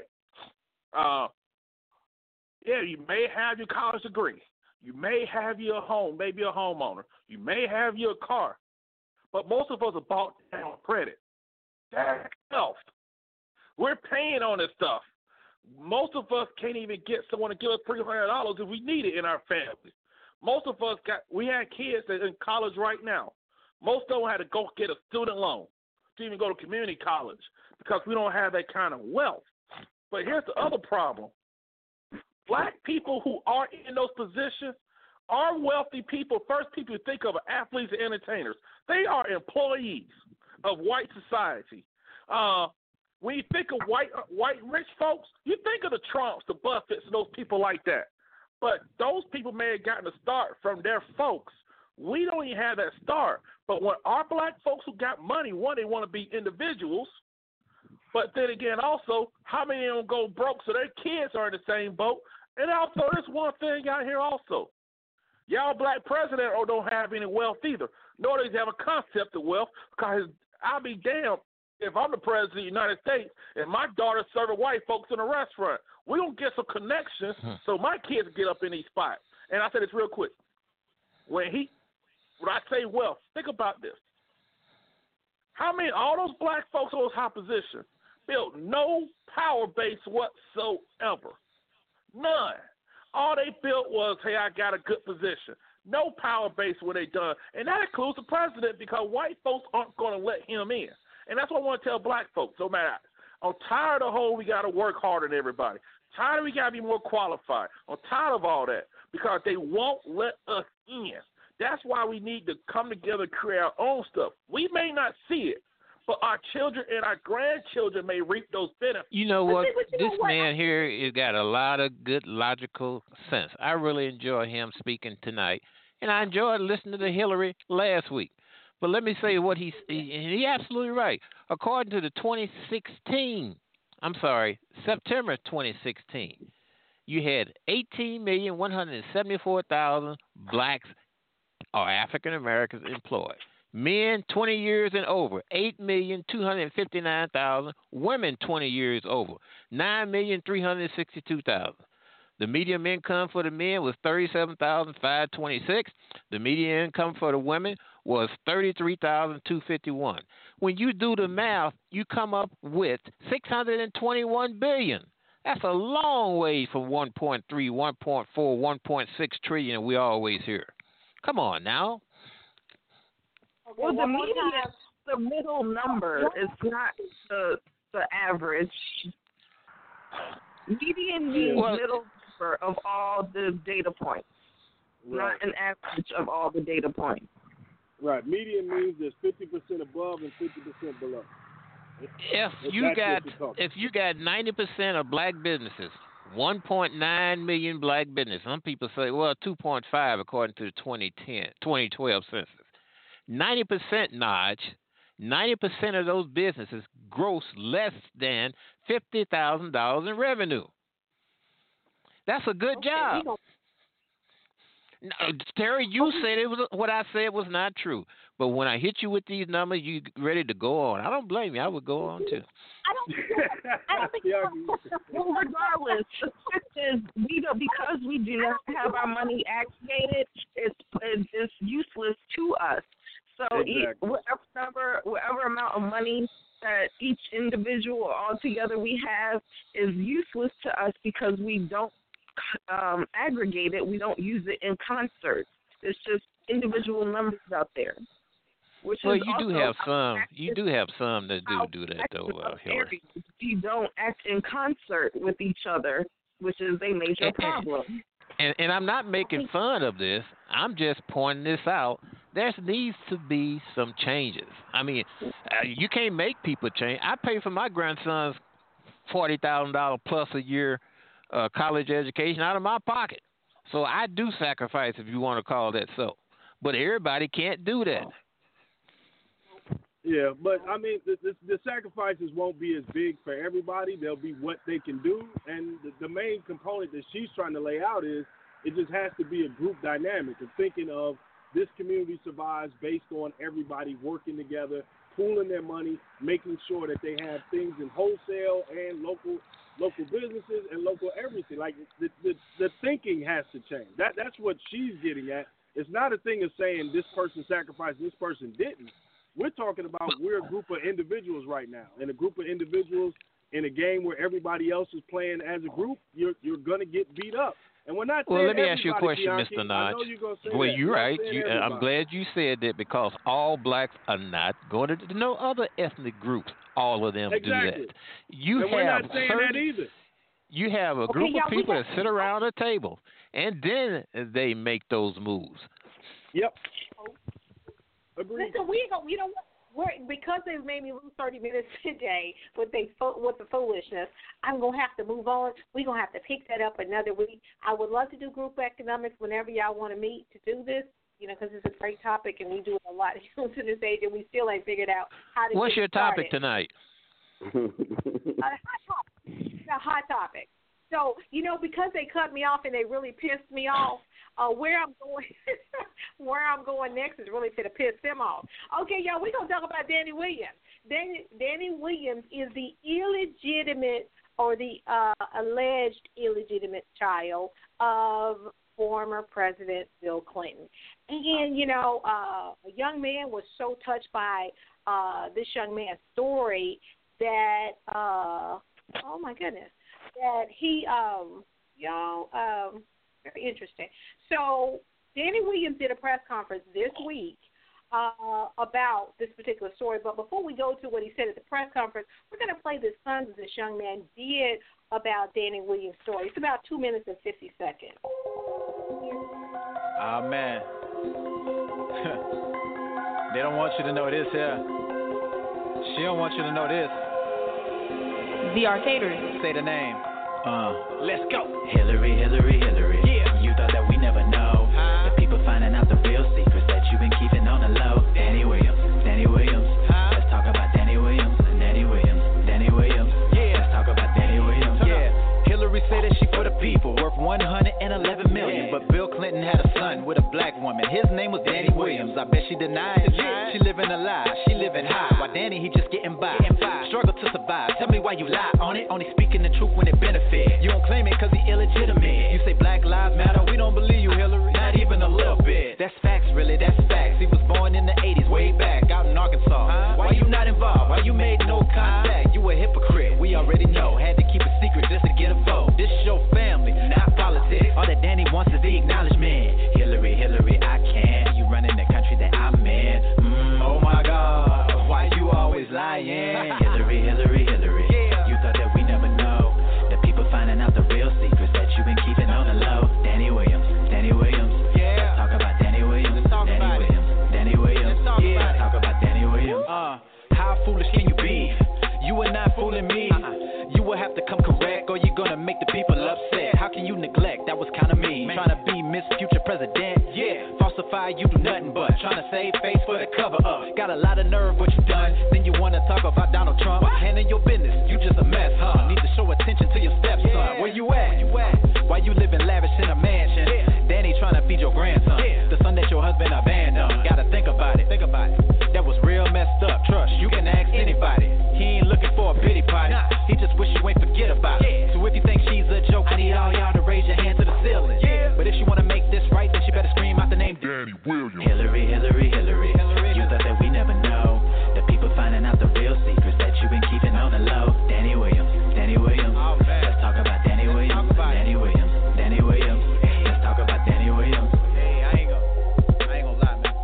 you may have your college degree. You may have your home, maybe a homeowner. You may have your car. But most of us are bought down on credit. That's wealth. We're paying on this stuff. Most of us can't even get someone to give us $300 if we need it in our family. Most of us we had kids that are in college right now. Most of them had to go get a student loan to even go to community college because we don't have that kind of wealth. But here's the other problem. Black people who are in those positions are wealthy people. First people you think of are athletes and entertainers. They are employees of white society. When you think of white rich folks, you think of the Trumps, the Buffetts, and those people like that. But those people may have gotten a start from their folks. We don't even have that start. But when our black folks who got money, one, they want to be individuals. But then again, also, how many of them go broke so their kids are in the same boat? And also, there's one thing out here also. Y'all black president don't have any wealth either. Nor does he have a concept of wealth, because I'll be damned if I'm the president of the United States and my daughter's serving white folks in a restaurant. We're going to get some connections so my kids get up in these spots. And I said this real quick. When I say wealth, think about this. How many, all those black folks in those high positions built no power base whatsoever? None. All they built was, hey, I got a good position. No power base where they done. And that includes the president, because white folks aren't going to let him in. And that's what I want to tell black folks. No matter, I'm tired of the whole we got to work harder than everybody. Tired of we got to be more qualified. I'm tired of all that because they won't let us in. That's why we need to come together and create our own stuff. We may not see it, but our children and our grandchildren may reap those benefits. You know what? This man here has got a lot of good logical sense. I really enjoy him speaking tonight, and I enjoyed listening to Hillary last week. But let me say what he's absolutely right. According to the September 2016, you had 18,174,000 blacks or African Americans employed. Men 20 years and over, 8,259,000. Women 20 years over, 9,362,000. The median income for the men was $37,526. The median income for the women was $33,251. When you do the math, you come up with $621 billion. That's a long way from 1.3, 1.4, 1.6 trillion we always hear. Come on now. Well, the median, the middle number is not the average. Median means middle number of all the data points, not an average of all the data points. Right. Median means there's 50% above and 50% below. If you got 90% of black businesses, 1.9 million black businesses. Some people say, well, 2.5 according to the 2012 census. 90%, Naj, 90% of those businesses gross less than $50,000 in revenue. That's a good job. No, Terry, you said what I said was not true. But when I hit you with these numbers, you ready to go on. I don't blame you. I would go on too. I don't think well, regardless, the fact is because we do not have our money aggregated, it's useless to us. So whatever amount of money that each individual or all together we have is useless to us because we don't aggregate it. We don't use it in concert. It's just individual numbers out there. Well, you do have some. You do have some that do that, though, Hillary. You don't act in concert with each other, which is a major problem. And I'm not making fun of this. I'm just pointing this out. There needs to be some changes. I mean, you can't make people change. I pay for my grandson's $40,000 plus a year college education out of my pocket. So I do sacrifice, if you want to call that so. But everybody can't do that. Yeah, but I mean, the sacrifices won't be as big for everybody. They'll be what they can do, and the main component that she's trying to lay out is it just has to be a group dynamic of thinking of this community survives based on everybody working together, pooling their money, making sure that they have things in wholesale and local businesses and local everything. Like the thinking has to change. That's what she's getting at. It's not a thing of saying this person sacrificed, this person didn't. We're talking about we're a group of individuals right now, and a group of individuals in a game where everybody else is playing as a group, you're going to get beat up. And we're not. Well, let me ask you a question, Mr. Notch. Well, you're right. I'm glad you said that because all blacks are not going to no other ethnic groups. All of them do that. We're not saying that either. You have a group of people that sit around a table, and then they make those moves. Yep. Agreed. Listen, because they've made me lose 30 minutes today with the foolishness, I'm going to have to move on. We're going to have to pick that up another week. I would love to do group economics whenever y'all want to meet to do this, because it's a great topic, and we do it a lot to this age, and we still ain't figured out how to What's get your topic tonight? A hot topic. So, because they cut me off and they really pissed me off, where I'm going next is really to piss them off. Okay, y'all, we're going to talk about Danny Williams. Danny Williams is the illegitimate or the alleged illegitimate child of former President Bill Clinton. And, a young man was so touched by this young man's story that, oh, my goodness, that he, very interesting. So Danny Williams did a press conference this week about this particular story. But before we go to what he said at the press conference, we're going to play the sons of this young man did about Danny Williams' story. It's about 2 minutes and 50 seconds. Oh, man. They don't want you to know this here. She don't want you to know this. The Arcaders. Say the name. Let's go. Hillary, Hillary, Hillary. Yeah. You thought that we never know. The people finding out the real secrets that you've been keeping on the low. Danny Williams, Danny Williams. Let's talk about Danny Williams, Danny Williams, Danny Williams. Yeah. Let's talk about Danny Williams. Yeah. Hillary say that she for the people, worth $111 million. But Bill Clinton had a son with a black woman. His name was Danny Williams. I bet she denied it. She living a lie. She living high. While Danny, he just getting by. Struggle to survive. Tell me why you lie on it. Only speaking the truth when it benefit. You don't claim it cause he illegitimate. You say Black Lives Matter. We don't believe you, Hillary. Not even a little bit. That's facts, really. That's facts. He was born in the 80s, way back out in Arkansas. Why you not involved? Why you made no contact? You a hypocrite. We already know. Had to keep it secret just to get a vote. This is your family, not politics. All that Danny wants is the acknowledgement. Hillary, Hillary, I can't. You running the country that I'm in. Oh my God, why you always lying? Hillary, Hillary, Hillary. You thought that we never know. The people finding out the real secrets that you've been keeping on the low. Danny Williams, Danny Williams. Let's talk about Danny Williams, Danny Williams, Danny Williams. Let's talk about Danny Williams. How foolish can you be? You are not fooling me. You will have to come correct, or you're gonna make the people upset. How can you neglect? That was kinda mean. Trying to be Miss Future President. Yeah. Falsify, you do nothing but trying to save face for the cover up. Got a lot of nerve, what you done? Then you wanna talk about Donald Trump? Handling your business, you just a mess, huh? Need to show attention to your stepson. Where you at? Why you living lavish in a mansion? Danny trying to feed your grandson. The son that your husband abandoned. Gotta think about it. That was real messed up. Trust, you can ask anybody. He ain't looking for a pity party. He just wish you ain't forget about it. So if you think she's a joke, I need all y'all to raise your hand to the ceiling. But if she wanna make this right, then she better scream out the name Danny Williams. Hillary, Hillary, Hillary. You thought that we never know. The people finding out the real secrets that you've been keeping on the low. Danny Williams, Danny Williams. Let's talk about Danny Williams, Danny Williams, Danny Williams. Let's talk about Danny Williams. Hey, I ain't gonna lie, man.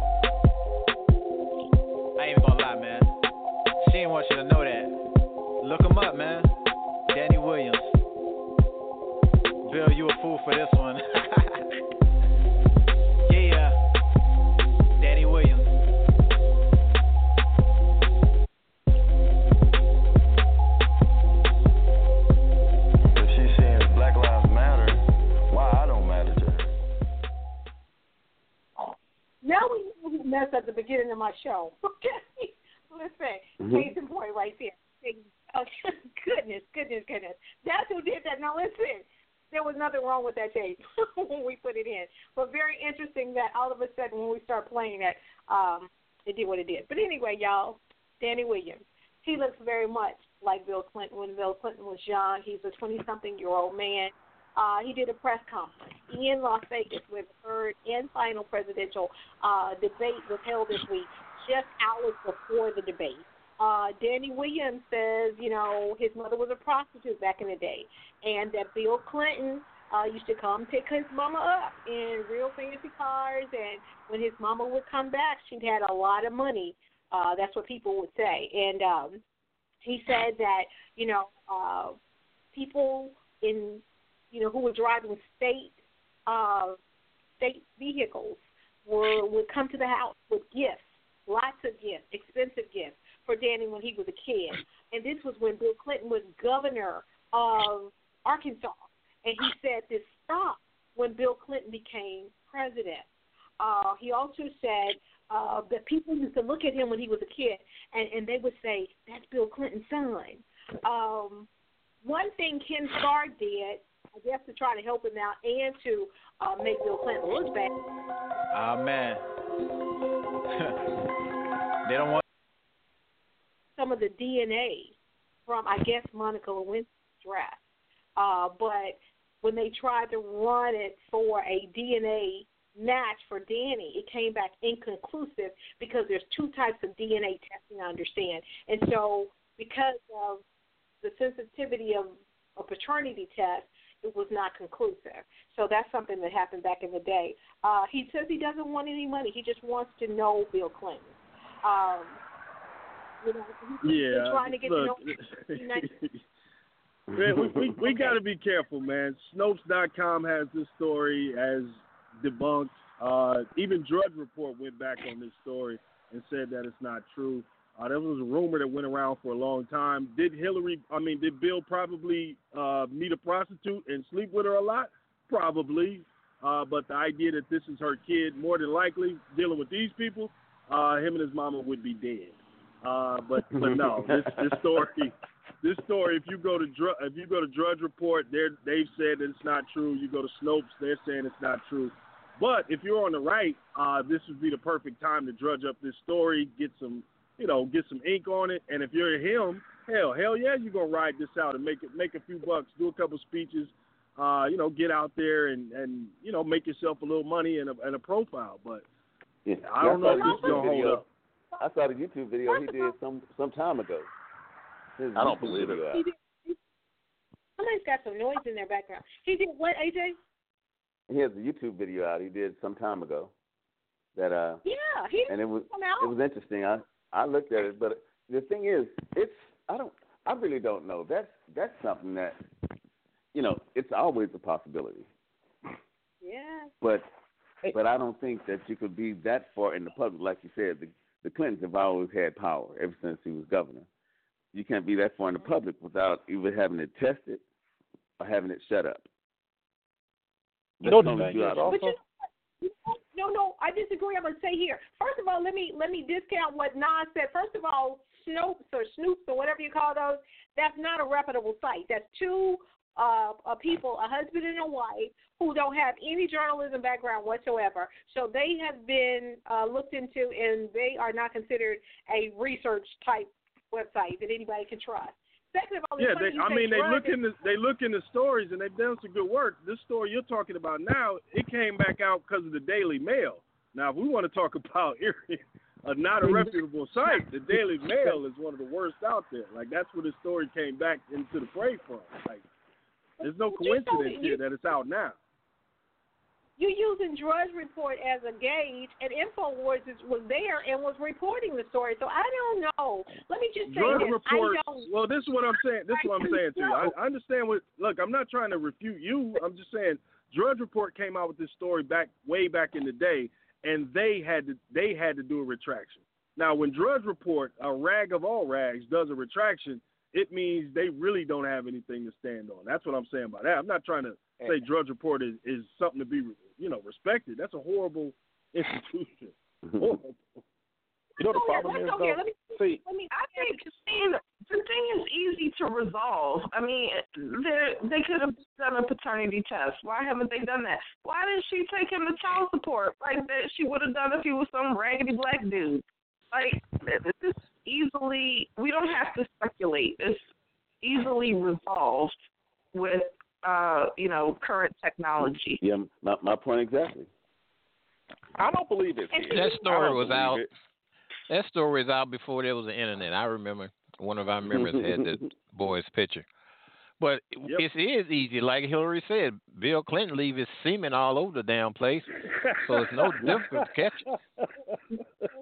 I ain't even gonna lie, man. She ain't want you to know that. Look him up, man. Danny Williams. Bill, you a fool for this one. Yeah. Danny Williams. If she's saying Black Lives Matter, why I don't matter to her? Now we messed up the beginning of my show. Okay. Listen, case in point right there. Oh, goodness. That's who did that. Now, listen, there was nothing wrong with that tape when we put it in. But very interesting that all of a sudden when we start playing that, it did what it did. But anyway, y'all, Danny Williams, he looks very much like Bill Clinton when Bill Clinton was young. He's a 20-something-year-old man. He did a press conference in Las Vegas where the third and final presidential debate was held this week, just hours before the debate. Danny Williams says, his mother was a prostitute back in the day, and that Bill Clinton used to come pick his mama up in real fancy cars, and when his mama would come back, she'd had a lot of money. That's what people would say. And he said that, people in, who were driving state vehicles would come to the house with gifts lots of gifts, expensive gifts for Danny when he was a kid. And this was when Bill Clinton was governor of Arkansas. And he said this stopped when Bill Clinton became president. He also said that people used to look at him when he was a kid, and they would say, that's Bill Clinton's son. One thing Ken Starr did, I guess to try to help him out and to make Bill Clinton look bad. Oh, man. They don't want some of the DNA from, I guess, Monica Lewinsky's dress. But when they tried to run it for a DNA match for Danny, it came back inconclusive because there's two types of DNA testing, I understand. And so because of the sensitivity of a paternity test, it was not conclusive. So that's something that happened back in the day. He says he doesn't want any money. He just wants to know Bill Clinton. He's trying to get to know we got to be careful, man. Snopes.com has this story as debunked. Even Drudge Report went back on this story and said that it's not true. There was a rumor that went around for a long time. Did Bill probably meet a prostitute and sleep with her a lot? Probably. But the idea that this is her kid, more than likely, dealing with these people, him and his mama would be dead. But no, this story. If you go to Drudge Report, they've said that it's not true. You go to Snopes, they're saying it's not true. But if you're on the right, this would be the perfect time to drudge up this story, get some ink on it. And if you're him, hell yeah, you're gonna ride this out and make a few bucks, do a couple speeches, get out there and make yourself a little money and a profile. But yeah, I don't know if this is gonna hold up. I saw the YouTube video he did some time ago. I don't believe it. Somebody's got some noise in their background. He did what, AJ? He has a YouTube video out he did some time ago. That and it was interesting. I looked at it, but the thing is, I really don't know. That's something that it's always a possibility. Yeah. But I don't think that you could be that far in the public, like you said. The Clintons have always had power ever since he was governor. You can't be that far in the public without either having it tested or having it shut up. No, I disagree. I'm going to say here. First of all, let me discount what Nas said. First of all, Snopes or whatever you call those, that's not a reputable site. That's two people, a husband and a wife, who don't have any journalism background whatsoever. So they have been looked into, and they are not considered a research type website that anybody can trust. Second of all, they look in the stories, and they've done some good work. This story you're talking about now, it came back out because of the Daily Mail. Now, if we want to talk about not a reputable site, the Daily Mail is one of the worst out there. Like, that's where the story came back into the fray from. Like, there's no coincidence here that it's out now. You're using Drudge Report as a gauge, and InfoWars was there and was reporting the story. So I don't know. Let me just say Drudge this. Report, well, this is what I'm saying. This is what I'm saying to you. I understand look, I'm not trying to refute you. I'm just saying Drudge Report came out with this story way back in the day, and they had to do a retraction. Now, when Drudge Report, a rag of all rags, does a retraction, it means they really don't have anything to stand on. That's what I'm saying about that. I'm not trying to say Drudge Report is something to be respected. That's a horrible institution. Horrible. You know the problem is, though? I think the thing is easy to resolve. I mean, they could have done a paternity test. Why haven't they done that? Why didn't she take him to child support like that she would have done if he was some raggedy black dude? Like, this easily, we don't have to speculate. It's easily resolved with, current technology. Yeah, my point exactly. I don't believe it. That story was out. That story was out before there was the internet. I remember one of our members had the boy's picture. But it is easy. Like Hillary said, Bill Clinton leave his semen all over the damn place, so it's no difficult to catch it.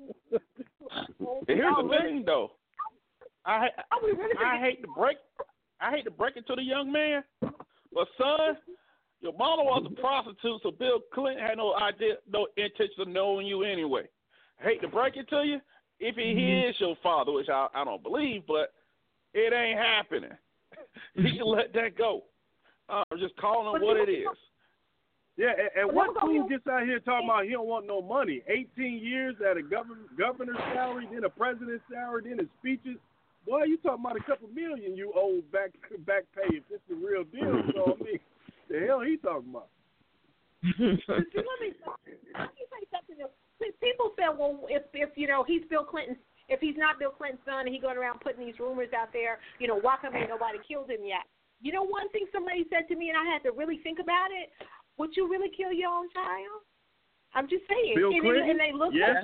Here's the thing, though. I hate to break it to the young man, but son, your mama was a prostitute, so Bill Clinton had no intention of knowing you anyway. I hate to break it to you. if he is your father, which I don't believe, but it ain't happening. You can let that go. Just calling it what it is. Yeah, and what fool gets out here talking about he don't want no money? 18 years at a governor's salary, then a president's salary, then his speeches. Boy, you talking about a couple million you owe back pay if it's the real deal. So, I mean, the hell he talking about? Let me say something else. People say, well, if he's Bill Clinton, if he's not Bill Clinton's son and he's going around putting these rumors out there, why come ain't nobody killed him yet? One thing somebody said to me, and I had to really think about it. Would you really kill your own child? I'm just saying. Bill Clinton? And they look yes.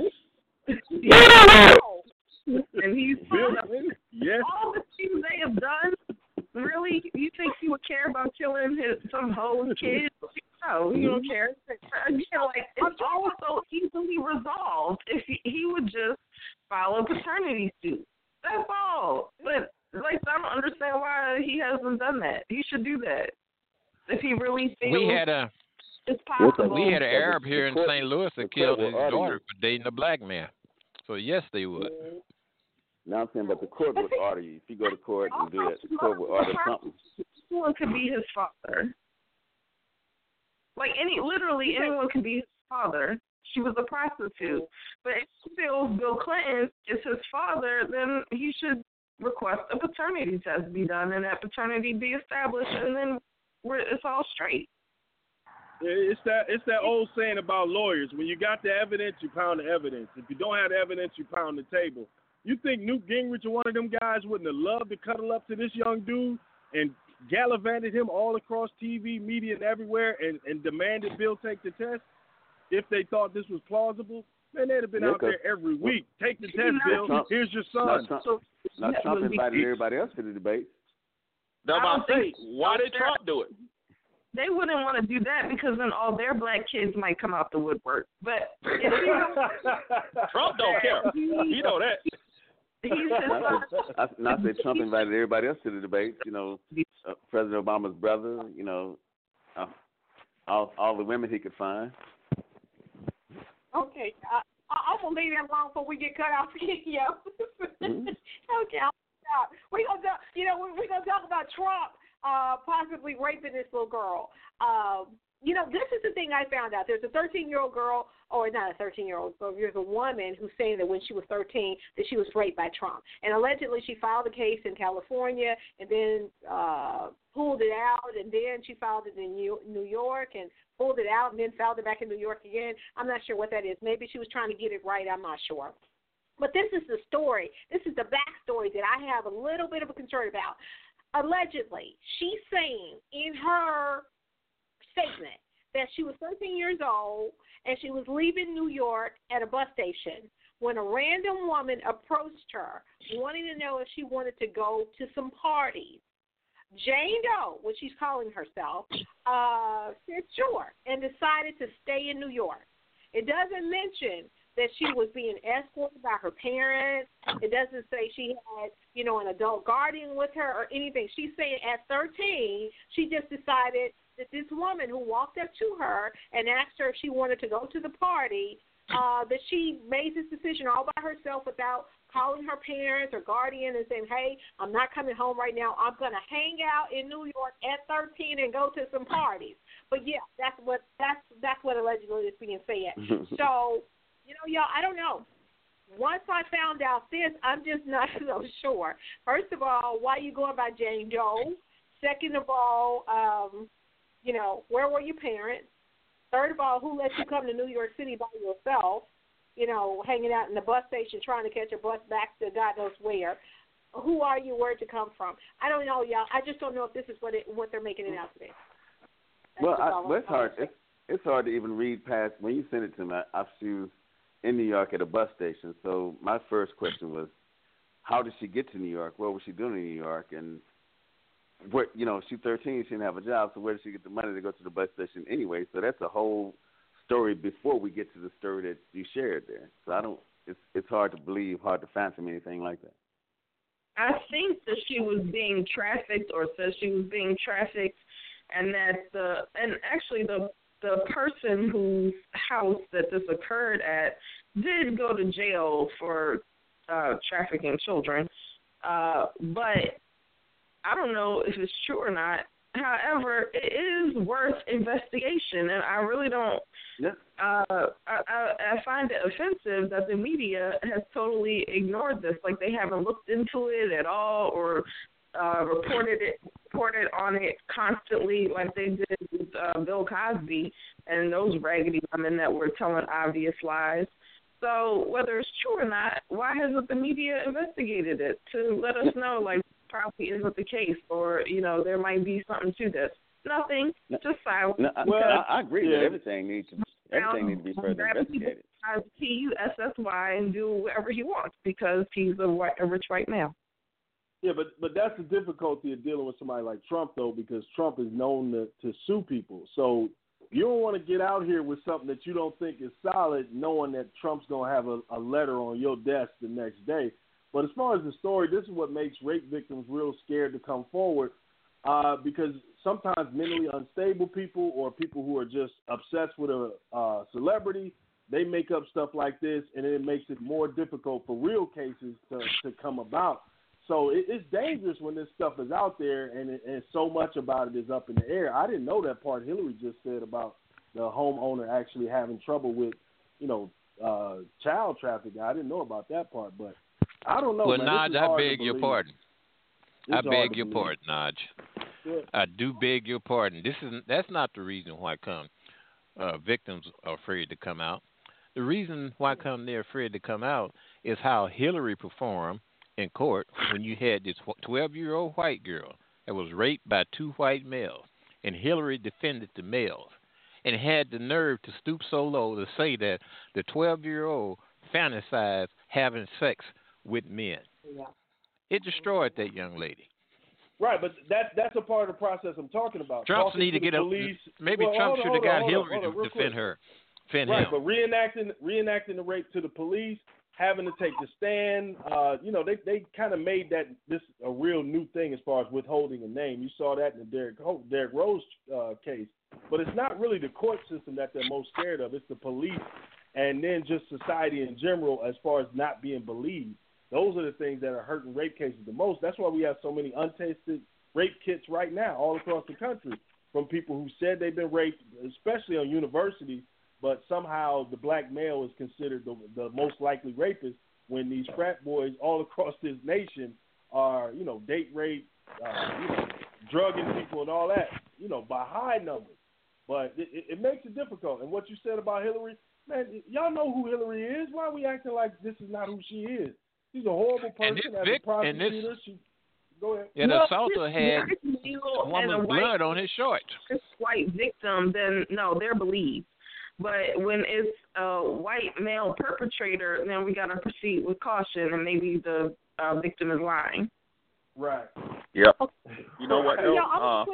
And he's Bill Clinton? Yes. All the things they have done. Really, you think he would care about killing some whole kid? No, he don't care. It's all so easily resolved if he would just file a paternity suit. That's all. But I don't understand why he hasn't done that. He should do that if he really feels it's possible. We had an Arab here in St. Louis that killed his daughter for dating a black man. So yes, they would. Now I'm saying, but the court would order you. If you go to court and do that, the court would order something. Anyone could be his father. Anyone could be his father. She was a prostitute. But if he feels Bill Clinton is his father, then he should request a paternity test be done and that paternity be established, and then it's all straight. It's that old saying about lawyers. When you got the evidence, you pound the evidence. If you don't have the evidence, you pound the table. You think Newt Gingrich or one of them guys wouldn't have loved to cuddle up to this young dude and gallivanted him all across TV, media, and everywhere and demanded Bill take the test if they thought this was plausible? Man, they'd have been out there every week. Take the test, Bill. Trump, here's your son. Trump invited everybody else to the debate. Now, about to say, why did Trump do it? They wouldn't want to do that because then all their black kids might come out the woodwork. But Trump don't care. You know that. Not that Trump invited everybody else to the debate. President Obama's brother. All the women he could find. Okay, I'm gonna leave that alone before we get cut off again, Okay, I'll stop. We're gonna talk about Trump possibly raping this little girl. This is the thing I found out. There's a 13-year-old girl, or not a 13-year-old, but there's a woman who's saying that when she was 13 that she was raped by Trump. And allegedly she filed a case in California and then pulled it out, and then she filed it in New York and pulled it out and then filed it back in New York again. I'm not sure what that is. Maybe she was trying to get it right. I'm not sure. But this is the story. This is the backstory that I have a little bit of a concern about. Allegedly, she's saying in her statement that she was 13 years old and she was leaving New York at a bus station when a random woman approached her wanting to know if she wanted to go to some parties. Jane Doe, what she's calling herself, said sure and decided to stay in New York. It doesn't mention that she was being escorted by her parents. It doesn't say she had, an adult guardian with her or anything. She's saying at 13, she just decided that this woman who walked up to her and asked her if she wanted to go to the party, that she made this decision all by herself without calling her parents or guardian and saying, hey, I'm not coming home right now. I'm going to hang out in New York at 13 and go to some parties. But, yeah, that's what allegedly is being said. So, y'all, I don't know. Once I found out this, I'm just not so sure. First of all, why are you going by Jane Doe? Second of all, where were your parents? Third of all, who let you come to New York City by yourself, hanging out in the bus station trying to catch a bus back to God knows where? Who are you? Where'd you come from? I don't know, y'all. I just don't know if this is what they're making it out to be. It's hard. It's hard to even read past. When you send it to me, I was in New York at a bus station. So my first question was, how did she get to New York? What was she doing in New York? And what, she's 13, she didn't have a job, so where did she get the money to go to the bus station anyway? So that's a whole story before we get to the story that you shared there. So it's hard to believe, hard to fathom anything like that. I think that she was being trafficked or says she was being trafficked, and that the person whose house that this occurred at did go to jail for trafficking children. But I don't know if it's true or not. However, it is worth investigation, and I really don't. Yeah. I find it offensive that the media has totally ignored this. Like, they haven't looked into it at all, or reported on it constantly, like they did with Bill Cosby and those raggedy women that were telling obvious lies. So whether it's true or not, why hasn't the media investigated it to let us know, like, probably isn't the case, or, you know, there be something to this? Nothing, just silence. No, I agree that everything needs to be further investigated. PUSSY and do whatever he wants because he's a rich white male. Yeah, but that's the difficulty of dealing with somebody like Trump, though, because Trump is known to sue people. So you don't want to get out here with something that you don't think is solid, knowing that Trump's going to have a letter on your desk the next day. But as far as the story, this is what makes rape victims real scared to come forward, because sometimes mentally unstable people or people who are just obsessed with a celebrity, they make up stuff like this, and it makes it more difficult for real cases to come about. So it's dangerous when this stuff is out there, and so much about it is up in the air. I didn't know that part Hillary just said about the homeowner actually having trouble with, child trafficking. I didn't know about that part, but I don't know. Well, man, Naj, I beg your pardon. I beg your pardon, Naj. Yeah. I do beg your pardon. That's not the reason why victims are afraid to come out. The reason why they're afraid to come out is how Hillary performed in court when you had this 12-year-old white girl that was raped by 2 white males, and Hillary defended the males and had the nerve to stoop so low to say that the 12-year-old fantasized having sex with men. Yeah. It destroyed that young lady. Right, but that's a part of the process I'm talking about. Trump need to get up. Maybe Trump should have got Hillary to defend her. Defend him. Right, but reenacting the rape to the police, having to take the stand, they kind of made this a real new thing as far as withholding a name. You saw that in the Derrick Rose case. But it's not really the court system that they're most scared of. It's the police and then just society in general as far as not being believed. Those are the things that are hurting rape cases the most. That's why we have so many untested rape kits right now all across the country from people who said they've been raped, especially on universities, but somehow the black male is considered the most likely rapist when these frat boys all across this nation are, date rape, drugging people and all that, by high numbers. But it makes it difficult. And what you said about Hillary, man, y'all know who Hillary is. Why are we acting like this is not who she is? She's a horrible person as a prosecutor. Go ahead. Yeah, the assaulter had a woman's blood on his shorts. If it's white victim, then no, they're believed. But when it's a white male perpetrator, then we got to proceed with caution, and maybe the victim is lying. Right. Yep. You know what? Go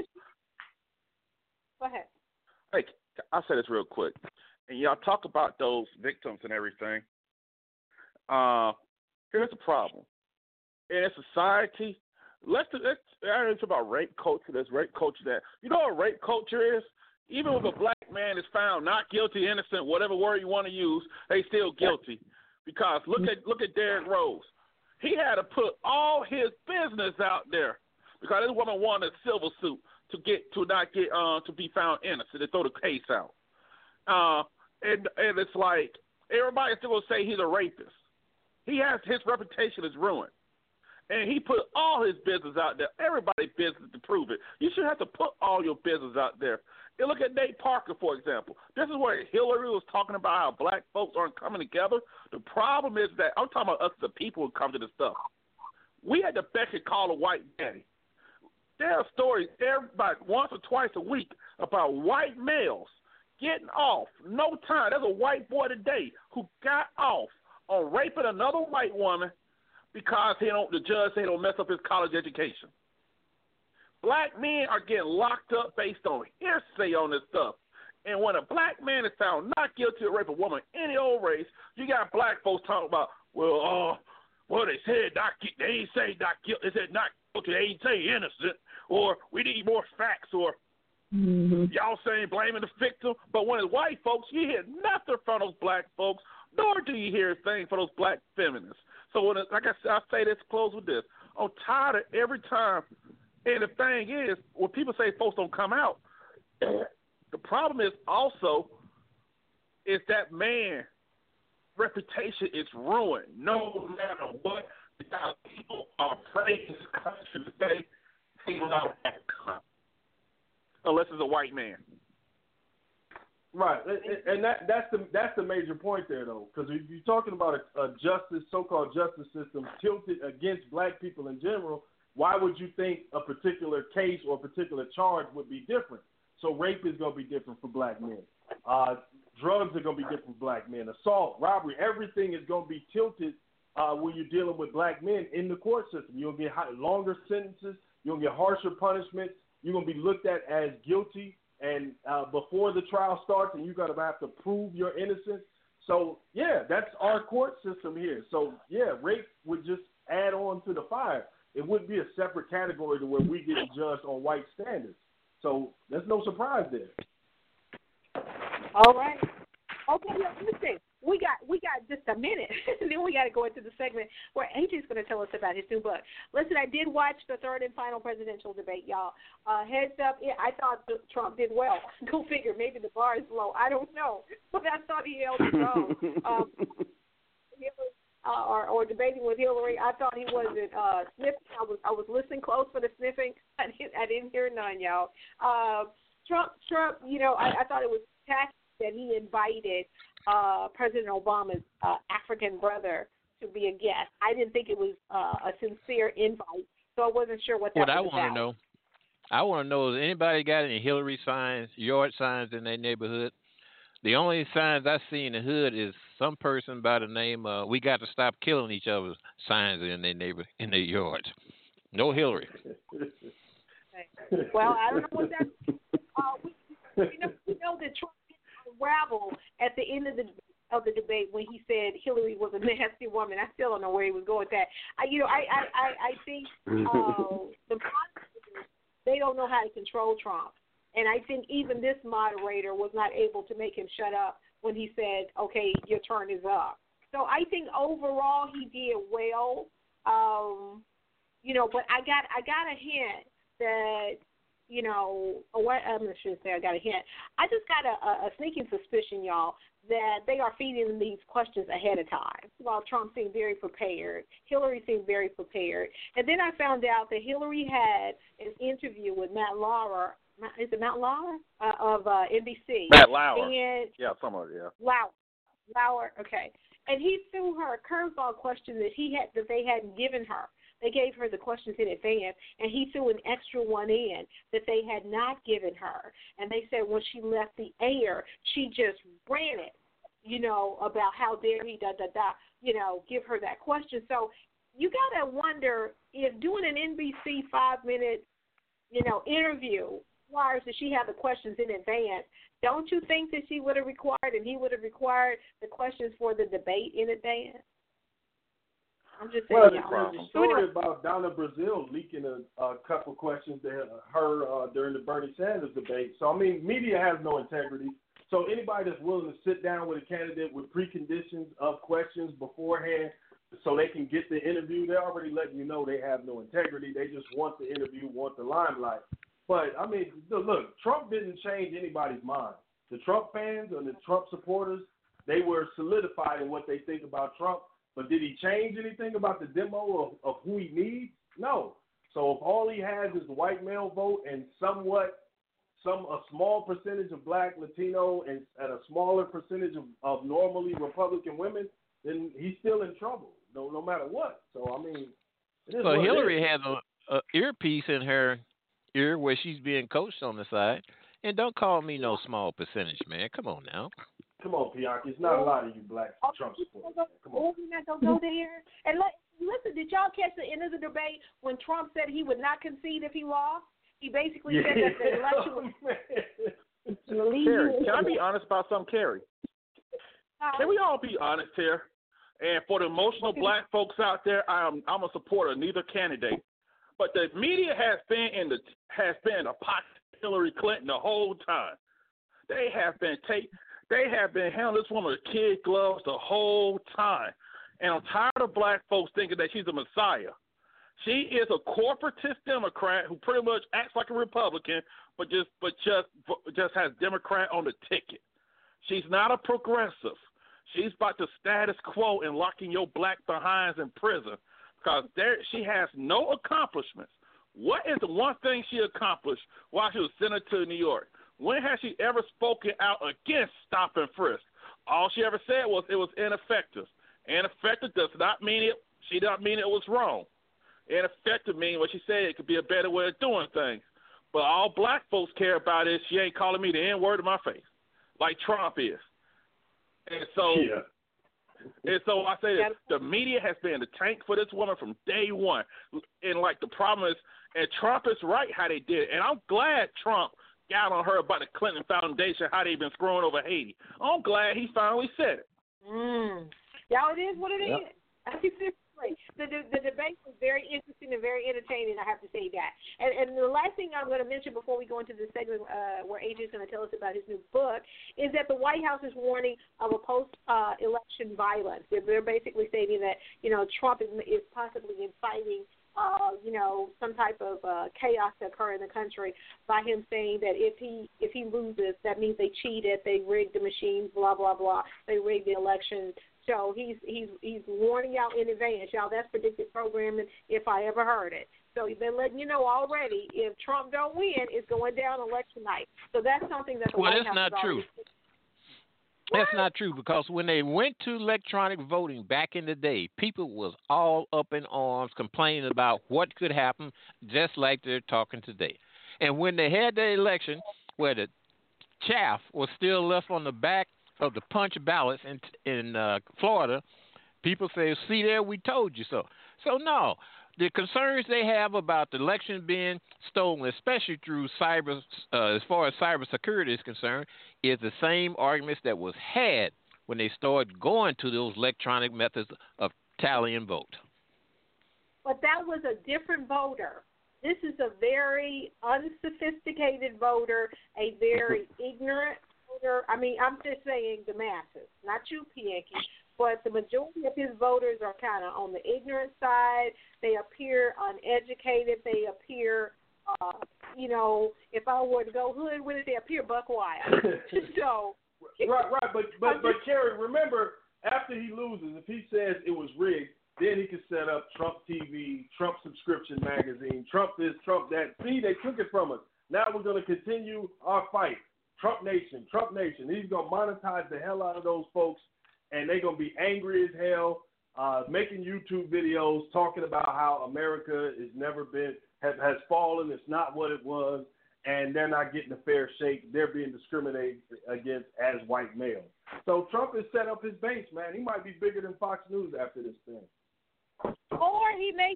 ahead. Hey, I'll say this real quick. And y'all talk about those victims and everything. Here's the problem. In a society, let's talk about rape culture. There's rape culture that, you know what rape culture is? Even if a black man is found not guilty, innocent, whatever word you want to use, they still guilty. Because look at Derrick Rose. He had to put all his business out there because this woman wanted a civil suit to be found innocent and throw the case out. And it's like everybody's still gonna say he's a rapist. His reputation is ruined. And he put all his business out there, everybody's business to prove it. You should have to put all your business out there. And look at Nate Parker, for example. This is where Hillary was talking about how black folks aren't coming together. The problem is that I'm talking about us, the people who come to this stuff. We had to beck and call a white daddy. There are stories about once or twice a week about white males getting off. No time. There's a white boy today who got off on raping another white woman because the judge said he'll mess up his college education. Black men are getting locked up based on hearsay on this stuff. And when a black man is found not guilty of rape a woman any old race, you got black folks talking about, they said they ain't say not guilty. They said not guilty. They ain't say innocent. Or we need more facts. Or y'all saying blaming the victim. But when it's white folks, you hear nothing from those black folks nor do you hear a thing for those black feminists. So, when like I said, I say this, close with this. I'm tired of every time. And the thing is, when people say folks don't come out, the problem is also is that man reputation is ruined. No matter what, because people are praying in this country to say he will not have to come, unless it's a white man. Right, and that's the major point there, though, because if you're talking about a justice, so-called justice system tilted against black people in general, why would you think a particular case or a particular charge would be different? So rape is going to be different for black men. Drugs are going to be different for black men. Assault, robbery, everything is going to be tilted when you're dealing with black men in the court system. You'll get longer sentences. You'll get harsher punishments. You're going to be looked at as guilty. And before the trial starts, and you're going to have to prove your innocence. So, yeah, that's our court system here. So, yeah, rape would just add on to the fire. It wouldn't be a separate category to where we get judged on white standards. So there's no surprise there. All right. Okay, listen, we got just a minute, and then we got to go into the segment where AJ's going to tell us about his new book. Listen, I did watch the third and final presidential debate, y'all. Heads up, I thought Trump did well. Go figure, maybe the bar is low. I don't know, but I thought he held his own. Or debating with Hillary, I thought he wasn't sniffing. I was listening close for the sniffing. I didn't hear none, y'all. Trump, I thought it was fantastic that he invited President Obama's African brother to be a guest. I didn't think it was a sincere invite, so I wasn't sure what that was about. I want to know, has anybody got any Hillary signs, yard signs in their neighborhood? The only signs I see in the hood is some person by the name "We got to stop killing each other" signs in their yards. No Hillary. Well, I don't know what that. We know that Trump didn't unravel at the end of the debate when he said Hillary was a nasty woman. I still don't know where he was going with that. I think the moderators, they don't know how to control Trump. And I think even this moderator was not able to make him shut up when he said, okay, your turn is up. So I think overall he did well. But I got a hint that, I'm not sure to say I got a hint. I just got a sneaking suspicion, y'all, that they are feeding these questions ahead of time. While Trump seemed very prepared, Hillary seemed very prepared. And then I found out that Hillary had an interview with Matt Lauer. Is it Matt Lauer of NBC? Matt Lauer. And Lauer. Okay. And he threw her a curveball question that they hadn't given her. They gave her the questions in advance, and he threw an extra one in that they had not given her. And they said when she left the air, she just ran it, about how dare he give her that question. So you got to wonder if doing an NBC 5-minute, interview requires that she have the questions in advance. Don't you think that she would have required and he would have required the questions for the debate in advance? I'm just saying. Well, the story about Donna Brazile leaking a couple questions to her during the Bernie Sanders debate. So, I mean, media has no integrity. So anybody that's willing to sit down with a candidate with preconditions of questions beforehand so they can get the interview, they're already letting you know they have no integrity. They just want the interview, want the limelight. But, I mean, look, Trump didn't change anybody's mind. The Trump fans and the Trump supporters, they were solidified in what they think about Trump. But did he change anything about the demo of who he needs? No. So if all he has is the white male vote and a small percentage of black, Latino, and a smaller percentage of normally Republican women, then he's still in trouble, no matter what. So, I mean, so Hillary has an earpiece in her ear where she's being coached on the side. And don't call me no small percentage, man. Come on now. Come on, Bianchi. It's not a lot of you black Trump supporters. Come on. We're not going to go there. And listen, did y'all catch the end of the debate when Trump said he would not concede if he lost? He basically said that the election was... Carrie, can I be honest about something, Carrie? Can we all be honest here? And for the emotional black folks out there, I'm a supporter of neither candidate. But the media has been a pocket Hillary Clinton the whole time. They have been They have been handling this woman with kid gloves the whole time. And I'm tired of black folks thinking that she's a messiah. She is a corporatist Democrat who pretty much acts like a Republican, but just has Democrat on the ticket. She's not a progressive. She's about the status quo and locking your black behinds in prison because she has no accomplishments. What is the one thing she accomplished while she was senator of New York? When has she ever spoken out against stop and frisk? All she ever said was it was ineffective. Ineffective does not mean it. She doesn't mean it was wrong. Ineffective means what she said. It could be a better way of doing things. But all black folks care about is she ain't calling me the N-word in my face, like Trump is. And so, I say this: the media has been the tank for this woman from day one. And like the problem is, and Trump is right how they did it. And I'm glad Trump got on her about the Clinton Foundation, how they've been screwing over Haiti. I'm glad he finally said it. Yeah, it is what it is. The debate was very interesting and very entertaining, I have to say that. And the last thing I'm going to mention before we go into the segment where AJ is going to tell us about his new book is that the White House is warning of a post-election violence. They're basically stating that, Trump is possibly inciting some type of chaos to occur in the country by him saying that if he loses, that means they cheated, they rigged the machines, blah, blah, blah, they rigged the election. So he's warning y'all in advance. Y'all, that's predictive programming if I ever heard it. So he's been letting you know already if Trump don't win, it's going down election night. So that's something that the White House that's not true. That's not true because when they went to electronic voting back in the day, people was all up in arms complaining about what could happen, just like they're talking today. And when they had the election where the chaff was still left on the back of the punch ballots in Florida, people say, see there, we told you so. So, no, the concerns they have about the election being stolen, especially through cyber, as far as cybersecurity is concerned, is the same arguments that was had when they started going to those electronic methods of tallying vote. But that was a different voter. This is a very unsophisticated voter, a very ignorant voter. I mean, I'm just saying the masses, not you, Pianki, but the majority of his voters are kind of on the ignorant side. They appear uneducated. They appear, if I were to go hood with it, they appear buck wild. So right. But Carrie, remember, after he loses, if he says it was rigged, then he can set up Trump TV, Trump subscription magazine, Trump this, Trump that. See, they took it from us. Now we're going to continue our fight. Trump Nation, Trump Nation. He's going to monetize the hell out of those folks, and they're going to be angry as hell, making YouTube videos talking about how America has fallen. It's not what it was, and they're not getting a fair shake. They're being discriminated against as white males. So Trump has set up his base, man. He might be bigger than Fox News after this thing. Or he may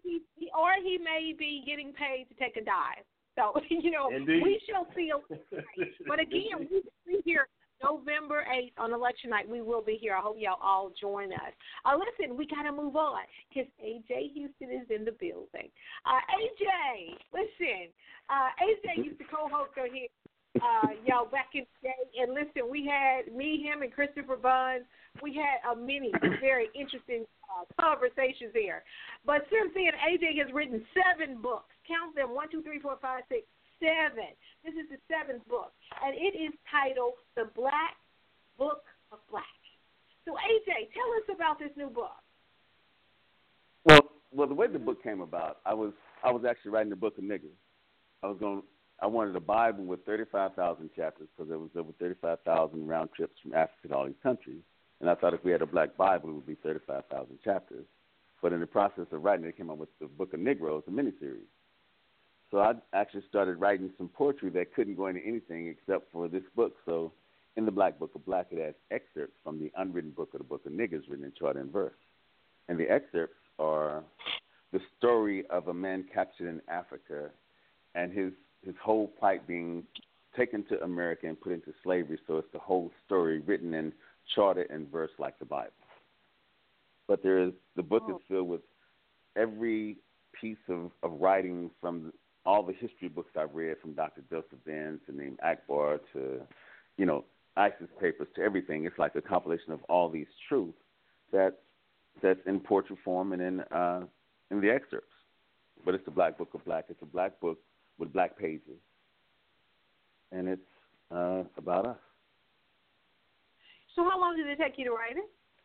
be getting paid to take a dive. So, Indeed. We shall see. But again, we'll be here November 8th on election night. We will be here. I hope y'all all join us. Listen, we got to move on because A.J. Houston is in the building. A.J., listen, A.J. used to co-host on here, y'all, back in the day. And listen, we had me, him, and Christopher Buns. We had many very interesting conversations there. But since then, A.J. has written 7 books. Count them, 1, 2, 3, 4, 5, 6, 7. This is the 7th book, and it is titled The Black Book of Black. So, AJ, tell us about this new book. Well, the way the book came about, I was actually writing the Book of Niggers. I wanted a Bible with 35,000 chapters because there was over 35,000 round trips from Africa to all these countries, and I thought if we had a black Bible, it would be 35,000 chapters. But in the process of writing it, came up with the Book of Negroes, a miniseries. So I actually started writing some poetry that couldn't go into anything except for this book. So in the Black Book of Black, it has excerpts from the unwritten book of the Book of Niggers written in chart and verse. And the excerpts are the story of a man captured in Africa and his whole plight being taken to America and put into slavery. So it's the whole story written in charter and verse like the Bible. But the book is filled with every piece of writing from all the history books I've read, from Dr. Joseph Vance to Naim Akbar to, ISIS papers to everything. It's like a compilation of all these truths that's in portrait form and in the excerpts. But it's the Black Book of Black. It's a black book with black pages, and it's about us. So how long did it take you to write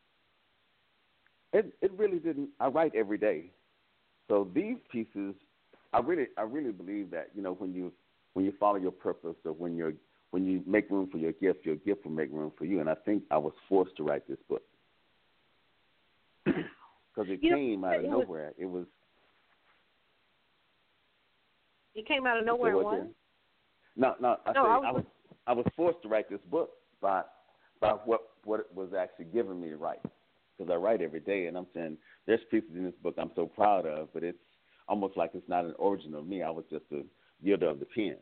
it? It really didn't. I write every day, so these pieces, I really believe that when you follow your purpose, or when you make room for your gift will make room for you. And I think I was forced to write this book because it came out of nowhere. It came out of nowhere. What? No. I was forced to write this book by what it was actually given me to write, because I write every day, and I'm saying there's pieces in this book I'm so proud of, but it's almost like it's not an origin of me. I was just a yielder of the pen.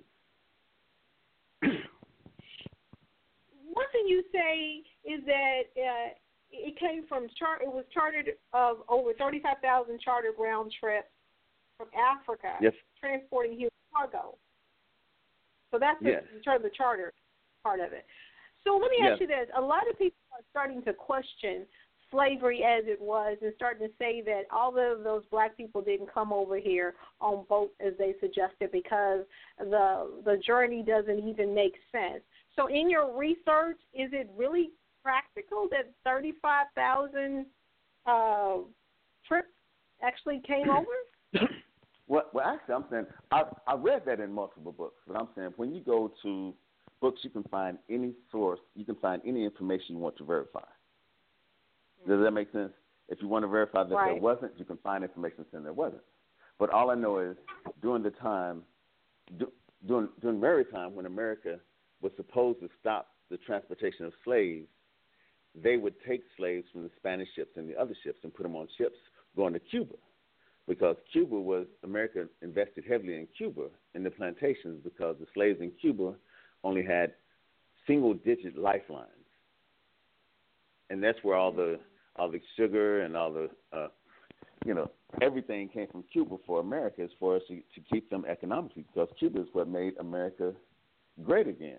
One thing you say is that it came from it was chartered of over 35,000 chartered round trips from Africa, yes, transporting human cargo. So that's the charter part of it. So let me ask you this. A lot of people are starting to question slavery as it was and starting to say that all of those black people didn't come over here on boats as they suggested because the journey doesn't even make sense. So in your research, is it really practical that 35,000 trips actually came over? Well, actually, I'm saying I read that in multiple books, but I'm saying when you go to books, you can find any source, you can find any information you want to verify. Does that make sense? If you want to verify that there wasn't, you can find information saying there wasn't. But all I know is during the time, during maritime, when America was supposed to stop the transportation of slaves, they would take slaves from the Spanish ships and the other ships and put them on ships going to Cuba, because America invested heavily in Cuba in the plantations, because the slaves in Cuba only had single-digit lifelines, and that's where all the sugar and all the everything came from Cuba for America, as far as to keep them economically, because Cuba is what made America great again.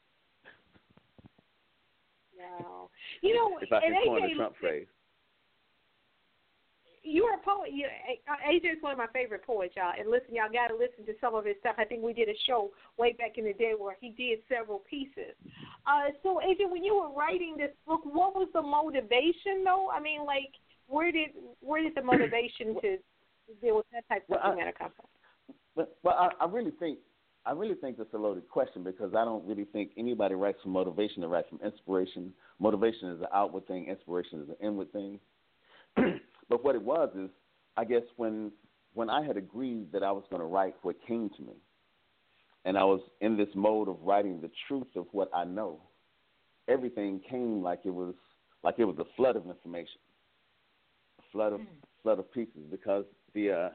Wow. If I can coin a Trump phrase. You're a poet. AJ is one of my favorite poets, y'all. And listen, y'all got to listen to some of his stuff. I think we did a show way back in the day where he did several pieces. So, AJ, when you were writing this book, what was the motivation, though? I mean, like, where did the motivation to deal with that type of thing come from? Well, I really think that's a loaded question, because I don't really think anybody writes from motivation. They write from inspiration. Motivation is an outward thing. Inspiration is an inward thing. But what it was is, I guess when I had agreed that I was going to write what came to me, and I was in this mode of writing the truth of what I know, everything came like it was a flood of information, a flood of pieces. Because let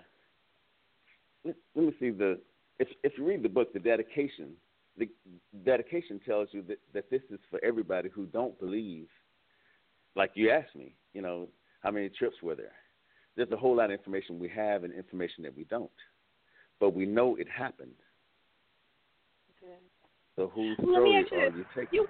me see, if you read the book, the dedication tells you that this is for everybody who don't believe. Like you asked me, how many trips were there? There's a whole lot of information we have and information that we don't. But we know it happened. Okay. So whose story are you taking?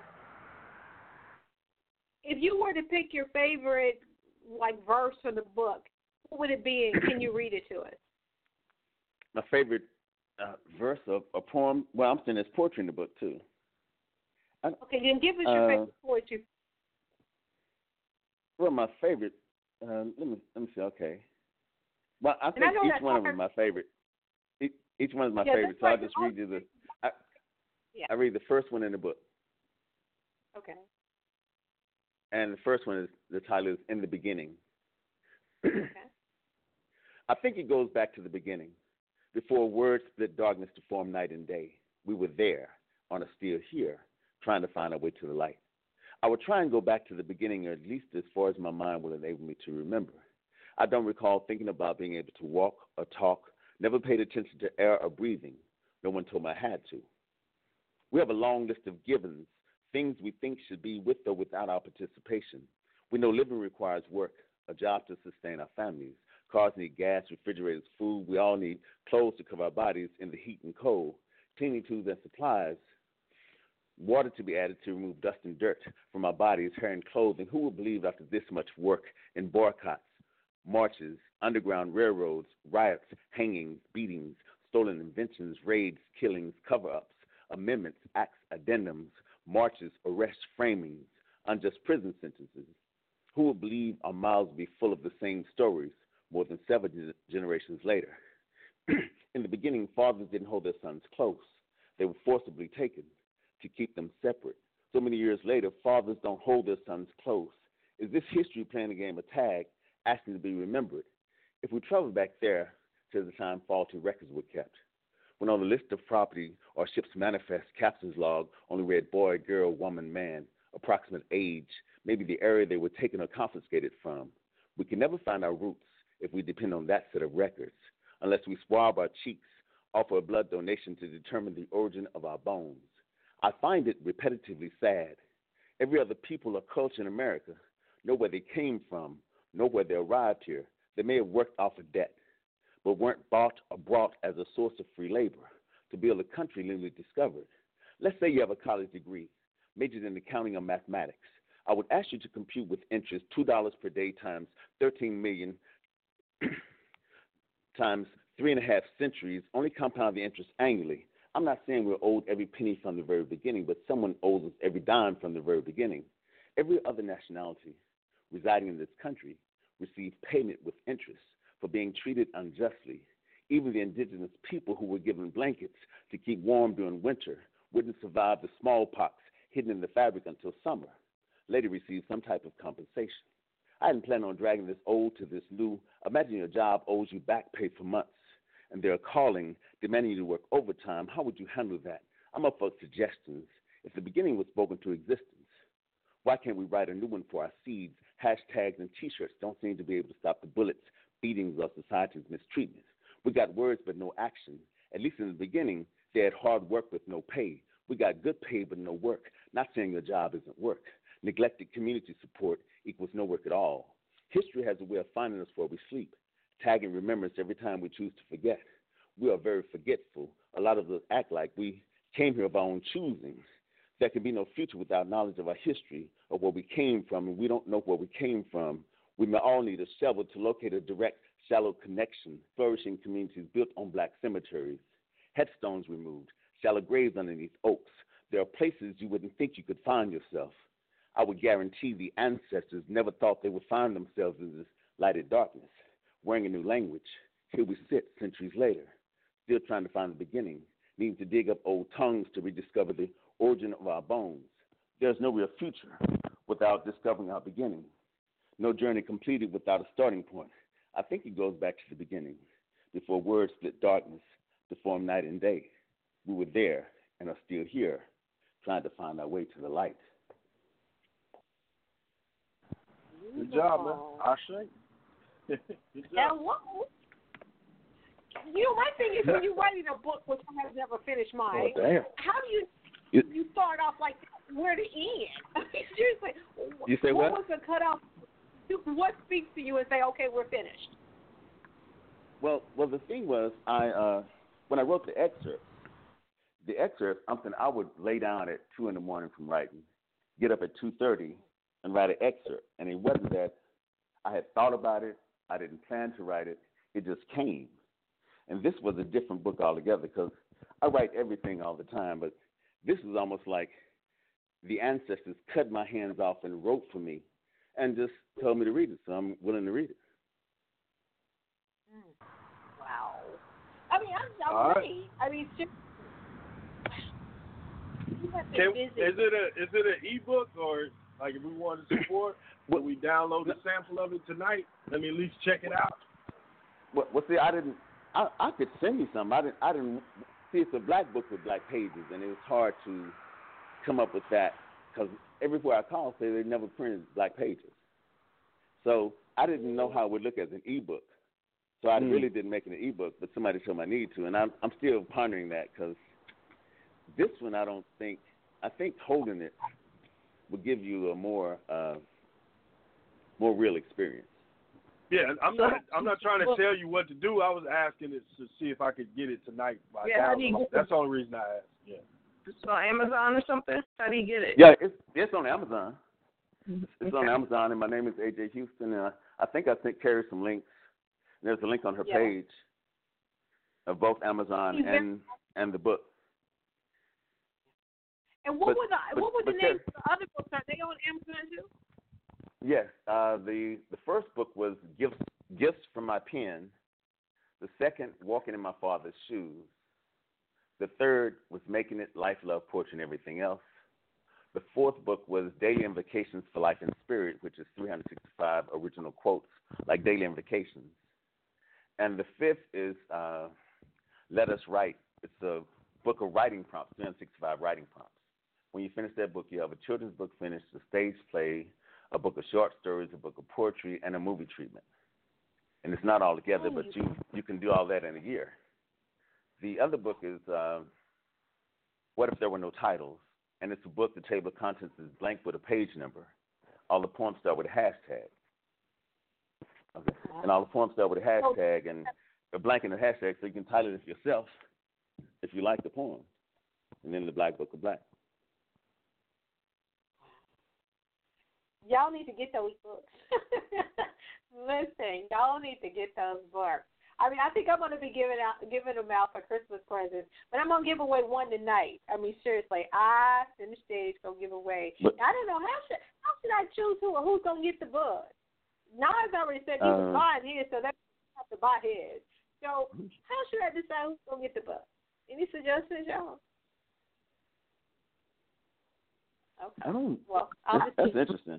If you were to pick your favorite verse for the book, what would it be, and can you read it to us? My favorite verse of a poem, well, I'm saying there's poetry in the book too. Okay, then give us your favorite poetry. Well, my favorite, let me see. Okay. Well, I think each one of them is my favorite. Each one is my favorite. So I'll just read you I read the first one in the book. Okay. And the first one the title is In the Beginning. Okay. I think it goes back to the beginning. Before words split darkness to form night and day, we were there on a steel here, trying to find our way to the light. I would try and go back to the beginning, or at least as far as my mind will enable me to remember. I don't recall thinking about being able to walk or talk, never paid attention to air or breathing. No one told me I had to. We have a long list of givens, things we think should be with or without our participation. We know living requires work, a job to sustain our families. Cars need gas, refrigerators, food. We all need clothes to cover our bodies in the heat and cold, cleaning tools and supplies. water to be added to remove dust and dirt from our bodies, hair, and clothing. Who would believe after this much work in boycotts, marches, underground railroads, riots, hangings, beatings, stolen inventions, raids, killings, cover-ups, amendments, acts, addendums, marches, arrests, framings, unjust prison sentences? Who would believe our mouths would be full of the same stories more than 7 generations later? In the beginning, fathers didn't hold their sons close. They were forcibly taken to keep them separate. So many years later, fathers don't hold their sons close. Is this history playing a game of tag, asking to be remembered? If we travel back there to the time faulty records were kept, when on the list of property or ship's manifest, captain's log only read boy, girl, woman, man, approximate age, maybe the area they were taken or confiscated from. We can never find our roots if we depend on that set of records, unless we swab our cheeks, offer a blood donation to determine the origin of our bones. I find it repetitively sad. Every other people or culture in America know where they came from, know where they arrived here. They may have worked off a debt, but weren't bought or brought as a source of free labor to build a country newly discovered. Let's say you have a college degree, majored in accounting or mathematics. I would ask you to compute with interest $2 per day times 13 million times 3.5 centuries, only compound the interest annually. I'm not saying we're owed every penny from the very beginning, but someone owes us every dime from the very beginning. Every other nationality residing in this country received payment with interest for being treated unjustly. Even the indigenous people who were given blankets to keep warm during winter wouldn't survive the smallpox hidden in the fabric until summer. Later received some type of compensation. I hadn't planned on dragging this old to this new. Imagine your job owes you back pay for months, and they're calling, demanding you to work overtime. How would you handle that? I'm up for suggestions. If the beginning was spoken to existence, why can't we write a new one for our seeds? Hashtags and T-shirts don't seem to be able to stop the bullets, beatings, or society's mistreatment. We got words but no action. At least in the beginning, they had hard work with no pay. We got good pay but no work. Not saying your job isn't work. Neglected community support equals no work at all. History has a way of finding us where we sleep, tagging remembrance every time we choose to forget. We are very forgetful. A lot of us act like we came here of our own choosing. There can be no future without knowledge of our history, or where we came from, and we don't know where we came from. We may all need a shovel to locate a direct, shallow connection, flourishing communities built on black cemeteries, headstones removed, shallow graves underneath oaks. There are places you wouldn't think you could find yourself. I would guarantee the ancestors never thought they would find themselves in this lighted darkness, wearing a new language. Here we sit centuries later, still trying to find the beginning, needing to dig up old tongues to rediscover the origin of our bones. There's no real future without discovering our beginning. No journey completed without a starting point. I think it goes back to the beginning, before words split darkness to form night and day. We were there and are still here, trying to find our way to the light. Good job, man. Ashe. Good job. And what, my thing is when you're writing a book, which I have never finished mine, how do you start off like that? Where to end? I mean, seriously, you say what was the cutoff? What speaks to you and say, okay, we're finished? Well, the thing was, when I wrote the excerpt, something I would lay down at 2 a.m. from writing, get up at 2:30 and write an excerpt. And it wasn't that I had thought about it, I didn't plan to write it, it just came. And this was a different book altogether because I write everything all the time, but this was almost like the ancestors cut my hands off and wrote for me and just told me to read it, so I'm willing to read it. Wow. I mean, I'm ready. I mean, it's just, is it an ebook, or like if we want to support, will we download a sample of it tonight? Let me at least check it out. Well, see, I could send you some. I didn't see, it's a black book with black pages, and it was hard to come up with that because everywhere I call say they never printed black pages. So I didn't know how it would look as an ebook. So I really didn't make it an ebook, but somebody told me I need to, and I'm still pondering that because this one I think holding it will give you a more real experience. Yeah, I'm not trying to tell you what to do. I was asking it to see if I could get it tonight. That's the only reason I asked. Yeah. It's on Amazon or something? How do you get it? Yeah, it's on Amazon. It's Okay. on Amazon, and my name is AJ Houston, and I think I sent Carrie some links. There's a link on her page of both Amazon and the book. And what were the names of the other books? Are they on Amazon too? Yes, the first book was Gifts from My Pen. The second, Walking in My Father's Shoes. The third was Making It, Life, Love, Poetry, and Everything Else. The fourth book was Daily Invocations for Life and Spirit, which is 365 original quotes, like daily invocations. And the fifth is Let Us Write. It's a book of writing prompts, 365 writing prompts. When you finish that book, you have a children's book finished, a stage play, a book of short stories, a book of poetry, and a movie treatment. And it's not all together, but you can do all that in a year. The other book is What If There Were No Titles? And it's a book, the table of contents is blank with a page number. All the poems start with a hashtag. Okay. And all the poems start with a hashtag and a blank and a hashtag, so you can title it yourself if you like the poem. And then the Black Book of Black. Y'all need to get those books. Listen, y'all need to get those books. I mean, I think I'm going to be giving them out for Christmas presents, but I'm going to give away one tonight. I mean, seriously, I, in the stage, going to give away. I don't know, how should I choose who's going to get the book? Nas already said he was buying his, so that's have to buy his. So how should I decide who's going to get the book? Any suggestions, y'all? Okay. That's interesting.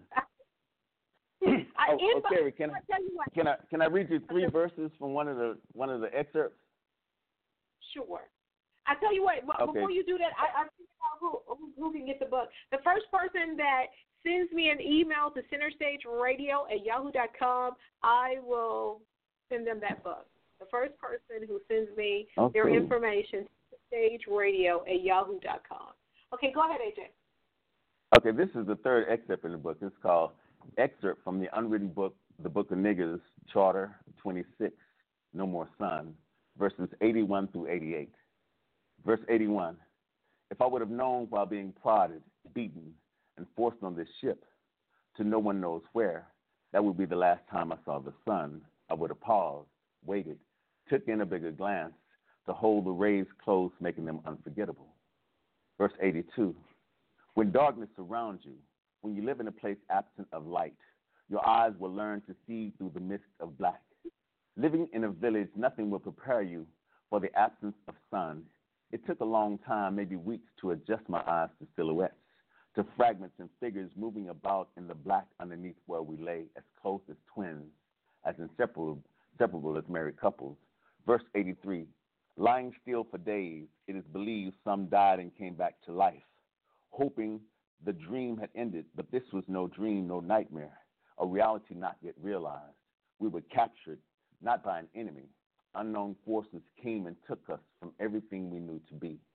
Carrie, can I read you 3 verses from one of the excerpts? Sure. I tell you what. Before you do that, I figured out who can get the book. The first person that sends me an email to centerstageradio@yahoo.com, I will send them that book. The first person who sends me their information, centerstageradio@yahoo.com. Okay, go ahead, AJ. Okay, this is the third excerpt in the book. It's called Excerpt from the Unwritten Book, The Book of Niggers, Charter 26, No More Sun, verses 81 through 88. Verse 81, if I would have known while being prodded, beaten, and forced on this ship to no one knows where, that would be the last time I saw the sun, I would have paused, waited, took in a bigger glance to hold the rays close, making them unforgettable. Verse 82, when darkness surrounds you, when you live in a place absent of light, your eyes will learn to see through the mist of black. Living in a village, nothing will prepare you for the absence of sun. It took a long time, maybe weeks, to adjust my eyes to silhouettes, to fragments and figures moving about in the black underneath where we lay, as close as twins, as inseparable as married couples. Verse 83, lying still for days, it is believed some died and came back to life, hoping the dream had ended, but this was no dream, no nightmare, a reality not yet realized. We were captured, not by an enemy. Unknown forces came and took us from everything we knew to be.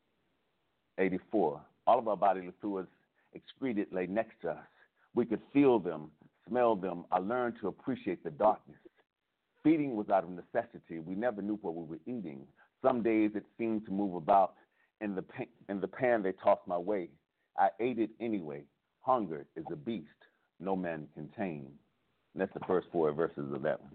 84. All of our bodily fluids excreted lay next to us. We could feel them, smell them. I learned to appreciate the darkness. Feeding was out of necessity. We never knew what we were eating. Some days it seemed to move about. In the pan they tossed my way. I ate it anyway. Hunger is a beast no man can tame. And that's the first 4 verses of that one.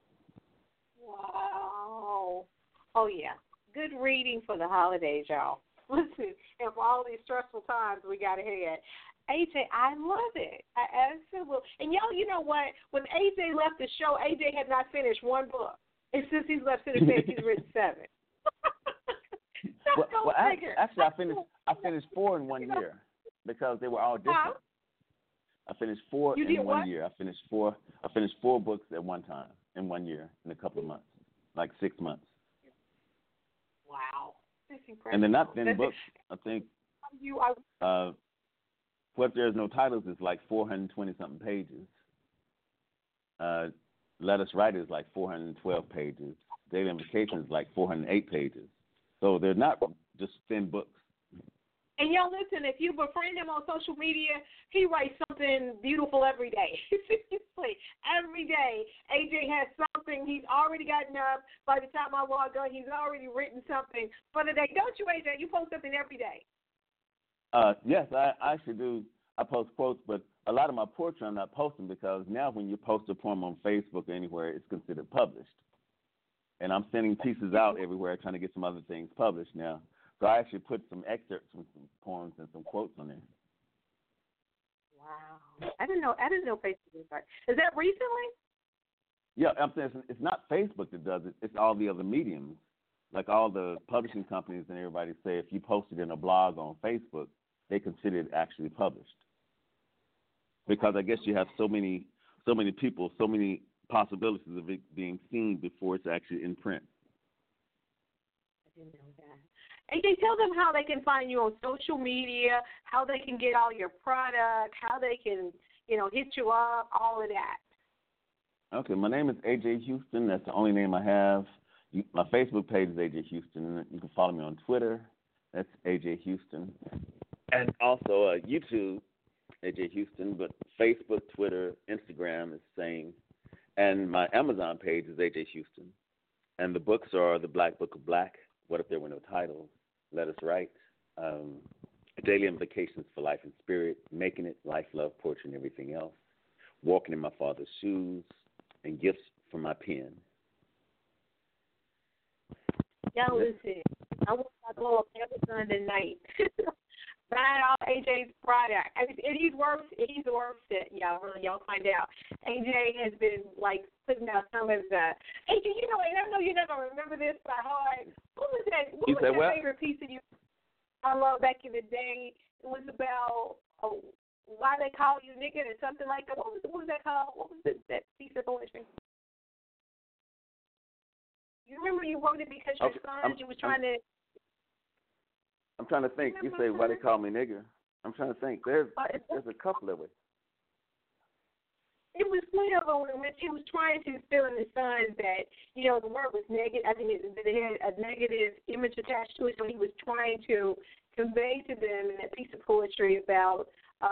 Wow. Oh, yeah. Good reading for the holidays, y'all. Listen, and for all these stressful times we got ahead. AJ, I love it. I absolutely. And y'all, you know what? When AJ left the show, AJ had not finished one book. And since he's left Center Stage, he's written 7. Actually, I finished 4 in 1 year because they were all different. I finished 4 in 1 year. I finished 4 books at one time in 1 year, in a couple of months, like 6 months. Wow, that's incredible. And they're not thin books. I think What There's No Titles is like 420 something pages. Let Us Write is like 412 pages. Daily Invocations is like 408 pages. So they're not just thin books. And y'all listen, if you befriend him on social media, he writes something beautiful every day. Seriously, every day. AJ has something. He's already gotten up. By the time I log on, he's already written something for the day. Don't you, AJ? You post something every day. Yes, I actually do. I post quotes, but a lot of my poetry I'm not posting because now when you post a poem on Facebook or anywhere, it's considered published. And I'm sending pieces out everywhere trying to get some other things published now. So I actually put some excerpts from some poems and some quotes on there. Wow. I didn't know Facebook was that. Is that recently? Yeah, I'm saying it's not Facebook that does it. It's all the other mediums. Like all the publishing companies and everybody say if you post it in a blog on Facebook, they consider it actually published. Because I guess you have so many people, so many possibilities of it being seen before it's actually in print. I didn't know that. AJ, tell them how they can find you on social media, how they can get all your product, how they can, hit you up, all of that. Okay, my name is AJ Houston. That's the only name I have. My Facebook page is AJ Houston. You can follow me on Twitter. That's AJ Houston. And also YouTube, AJ Houston, but Facebook, Twitter, Instagram is the same. And my Amazon page is AJ Houston. And the books are The Black Book of Black, What If There Were No Titles, Let Us Write, Daily Invocations for Life and Spirit, Making It, Life, Love, Poetry, and Everything Else, Walking in My Father's Shoes, and Gifts from My Pen. Y'all listen, I want to go up every Sunday night. Buying all AJ's product. And he's worth it, y'all. Really, y'all find out. AJ has been, putting out some of the... AJ, I know you're not going to remember this by heart. What was that? What was your favorite piece of you I love back in the day? It was about why they call you nigga or something like that. What was that called? What was that piece of poetry? You remember you wrote it because your son, you were trying to... I'm trying to think. You say why they call me nigger. I'm trying to think. There's a couple of it. It was whatever when she was trying to instill in the sons that, the word was negative. I think it had a negative image attached to it, so he was trying to convey to them in that piece of poetry about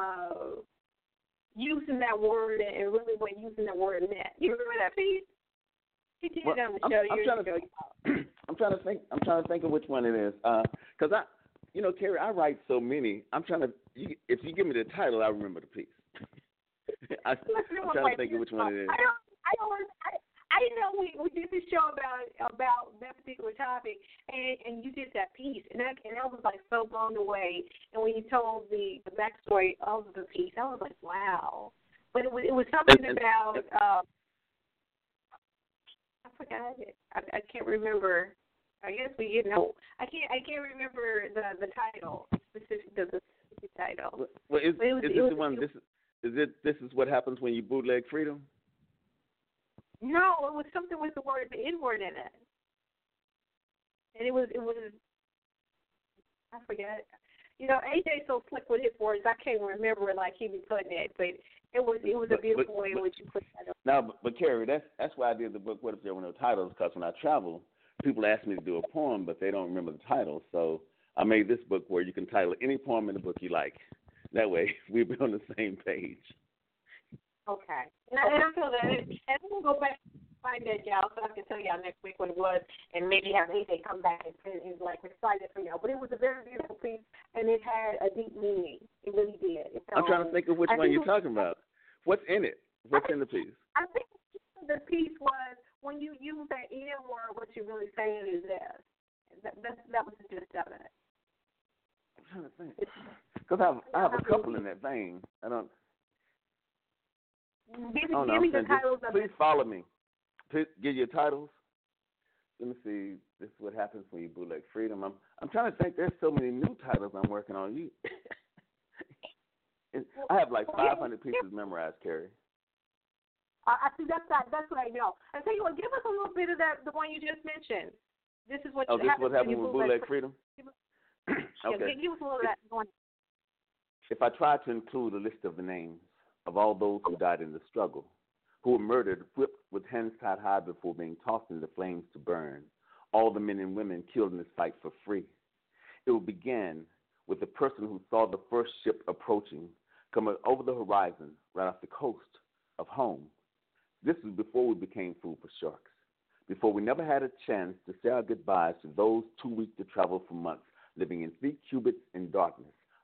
using that word and really what using that word meant. You remember that piece? He did it on the show years ago. I'm trying to think of which one it is. Because Carrie, I write so many. I'm trying to. If you give me the title, I remember the piece. I'm trying to think of which one it is. I know we did this show about that particular topic, and you did that piece, and I was so blown away. And when you told the backstory of the piece, I was like, wow. But it was something about. I forgot it. I can't remember. I guess we didn't know. I can't remember the title, the specific title. Well, is this the one? This is what happens when you bootleg freedom? No, it was something with the N-word in it, and it was. I forget. AJ's so slick with his words. I can't remember it like he be putting it, but it was a beautiful way in which you put that up. No, but Carrie, that's why I did the book. What If There Were No Titles? Because when I travel, people ask me to do a poem, but they don't remember the title. So I made this book where you can title any poem in the book you like. That way, we'll be on the same page. Okay. And I feel that. And we'll go back and find that, y'all, so I can tell y'all next week what it was, and maybe have AJ come back and recite it for y'all. But it was a very beautiful piece, and it had a deep meaning. It really did. I'm trying to think of which one you're talking about. What's in it? What's in the piece? I think the piece was when you use that N word, what you're really saying is this. That was the gist of it. I'm trying to think. Because I have a couple in that vein. I don't. Give me the titles of it. Please follow me. Please give your titles. Let me see. This is what happens when you bootleg freedom. I'm trying to think. There's so many new titles I'm working on. I have 500 pieces memorized, Carrie. I see. That's what I know. I tell you what. Give us a little bit of that. The one you just mentioned. This is what. Oh, this is what happens when bootleg freedom. Okay. Give us a little of that. If I try to include a list of the names of all those who died in the struggle, who were murdered, whipped with hands tied high before being tossed into the flames to burn, all the men and women killed in this fight for free, it will begin with the person who saw the first ship approaching, coming over the horizon right off the coast of home. This was before we became food for sharks, before we never had a chance to say our goodbyes to those too weak to travel for months, living in 3 cubits in darkness,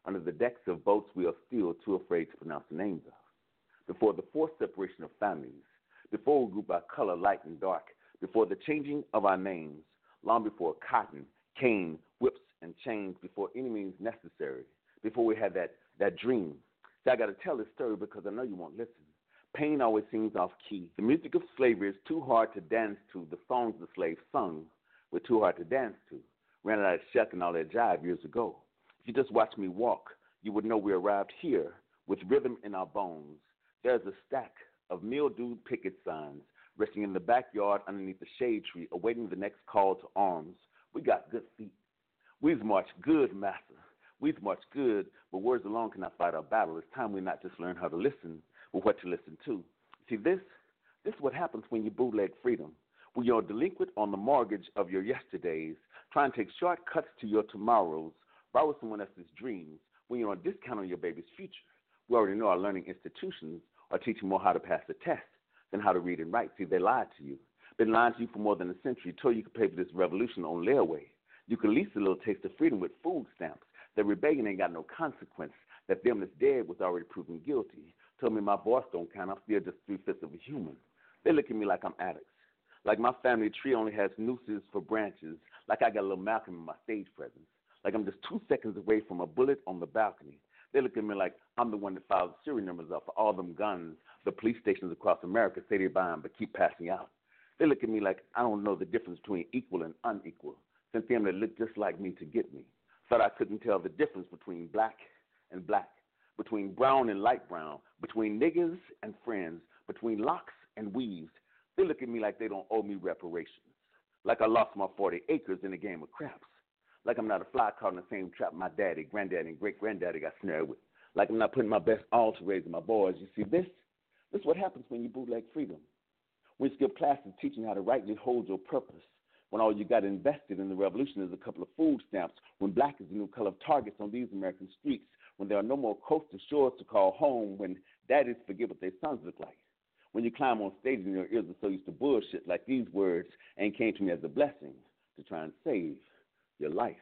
under the decks of boats we are still too afraid to pronounce the names of, before the forced separation of families, before we grew by color, light and dark, before the changing of our names, long before cotton, cane, whips, and chains, before any means necessary, before we had that dream. See, I got to tell this story because I know you won't listen. Pain always seems off key. The music of slavery is too hard to dance to. The songs the slaves sung were too hard to dance to. Ran out of shuck and all that jive years ago. If you just watch me walk, you would know we arrived here with rhythm in our bones. There's a stack of mildewed picket signs resting in the backyard underneath the shade tree, awaiting the next call to arms. We got good feet. We've marched good, master. We've marched good, but words alone cannot fight our battle. It's time we not just learn how to listen, but what to listen to. See, this is what happens when you bootleg freedom, when you're delinquent on the mortgage of your yesterdays, trying to take shortcuts to your tomorrows, borrow someone else's dreams, when you're on discount on your baby's future. We already know our learning institutions are teaching more how to pass the test than how to read and write. See, they lied to you. Been lying to you for more than a century, told you could pay for this revolution on layaway. You could lease a little taste of freedom with food stamps. That rebellion ain't got no consequence. That them that's dead was already proven guilty. Told me my voice don't count. I'm still just 3/5 of a human. They look at me like I'm addicts. Like my family tree only has nooses for branches. Like I got a little Malcolm in my stage presence. Like I'm just 2 seconds away from a bullet on the balcony. They look at me like I'm the one that files the serial numbers up for all them guns the police stations across America say they buy them but keep passing out. They look at me like I don't know the difference between equal and unequal. Sent them that look just like me to get me. Thought I couldn't tell the difference between black and black, between brown and light brown, between niggas and friends, between locks and weaves. They look at me like they don't owe me reparations, like I lost my 40 acres in a game of craps, like I'm not a fly caught in the same trap my daddy, granddaddy, and great-granddaddy got snared with, like I'm not putting my best all to raising my boys. You see, this is what happens when you bootleg freedom, when you skip classes teaching how to rightly hold your purpose, when all you got invested in the revolution is a couple of food stamps, when black is the new color of targets on these American streets, when there are no more coasts and shores to call home, when daddies forget what their sons look like, when you climb on stage and your ears are so used to bullshit like these words and came to me as a blessing to try and save your life.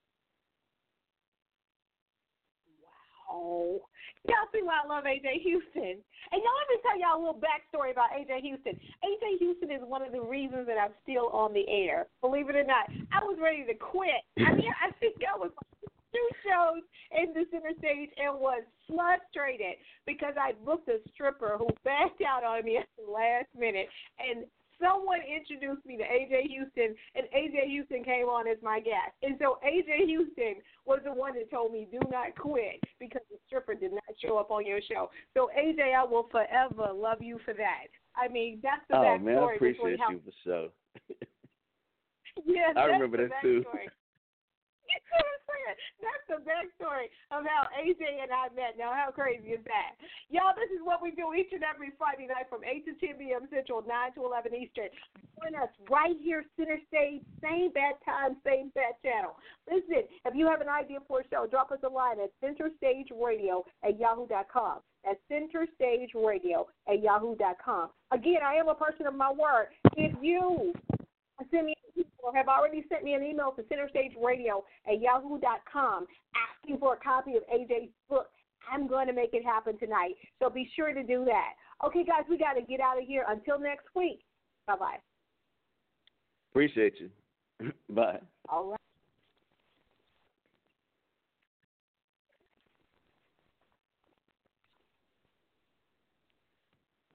Wow. Y'all see why I love A.J. Houston. And y'all, let me tell y'all a little backstory about A.J. Houston. A.J. Houston is one of the reasons that I'm still on the air. Believe it or not, I was ready to quit. I mean, I think I was 2 shows in the center stage and was frustrated because I booked a stripper who backed out on me at the last minute. And someone introduced me to A.J. Houston, and A.J. Houston came on as my guest. And so A.J. Houston was the one that told me, do not quit, because the stripper did not show up on your show. So, A.J., I will forever love you for that. I mean, that's the backstory. Oh, man, I appreciate you for sure. Yeah, I remember that, too. You know what I'm saying? That's the backstory of how AJ and I met. Now, how crazy is that? Y'all, this is what we do each and every Friday night from 8 to 10 p.m. Central, 9 to 11 Eastern. Join us right here, center stage, same bad time, same bad channel. Listen, if you have an idea for a show, drop us a line at centerstageradio@yahoo.com. That's centerstageradio@yahoo.com. Again, I am a person of my word. If you send me or have already sent me an email to centerstageradio@yahoo.com asking for a copy of AJ's book, I'm going to make it happen tonight. So be sure to do that. Okay, guys, we got to get out of here. Until next week. Bye-bye. Appreciate you. Bye. All right.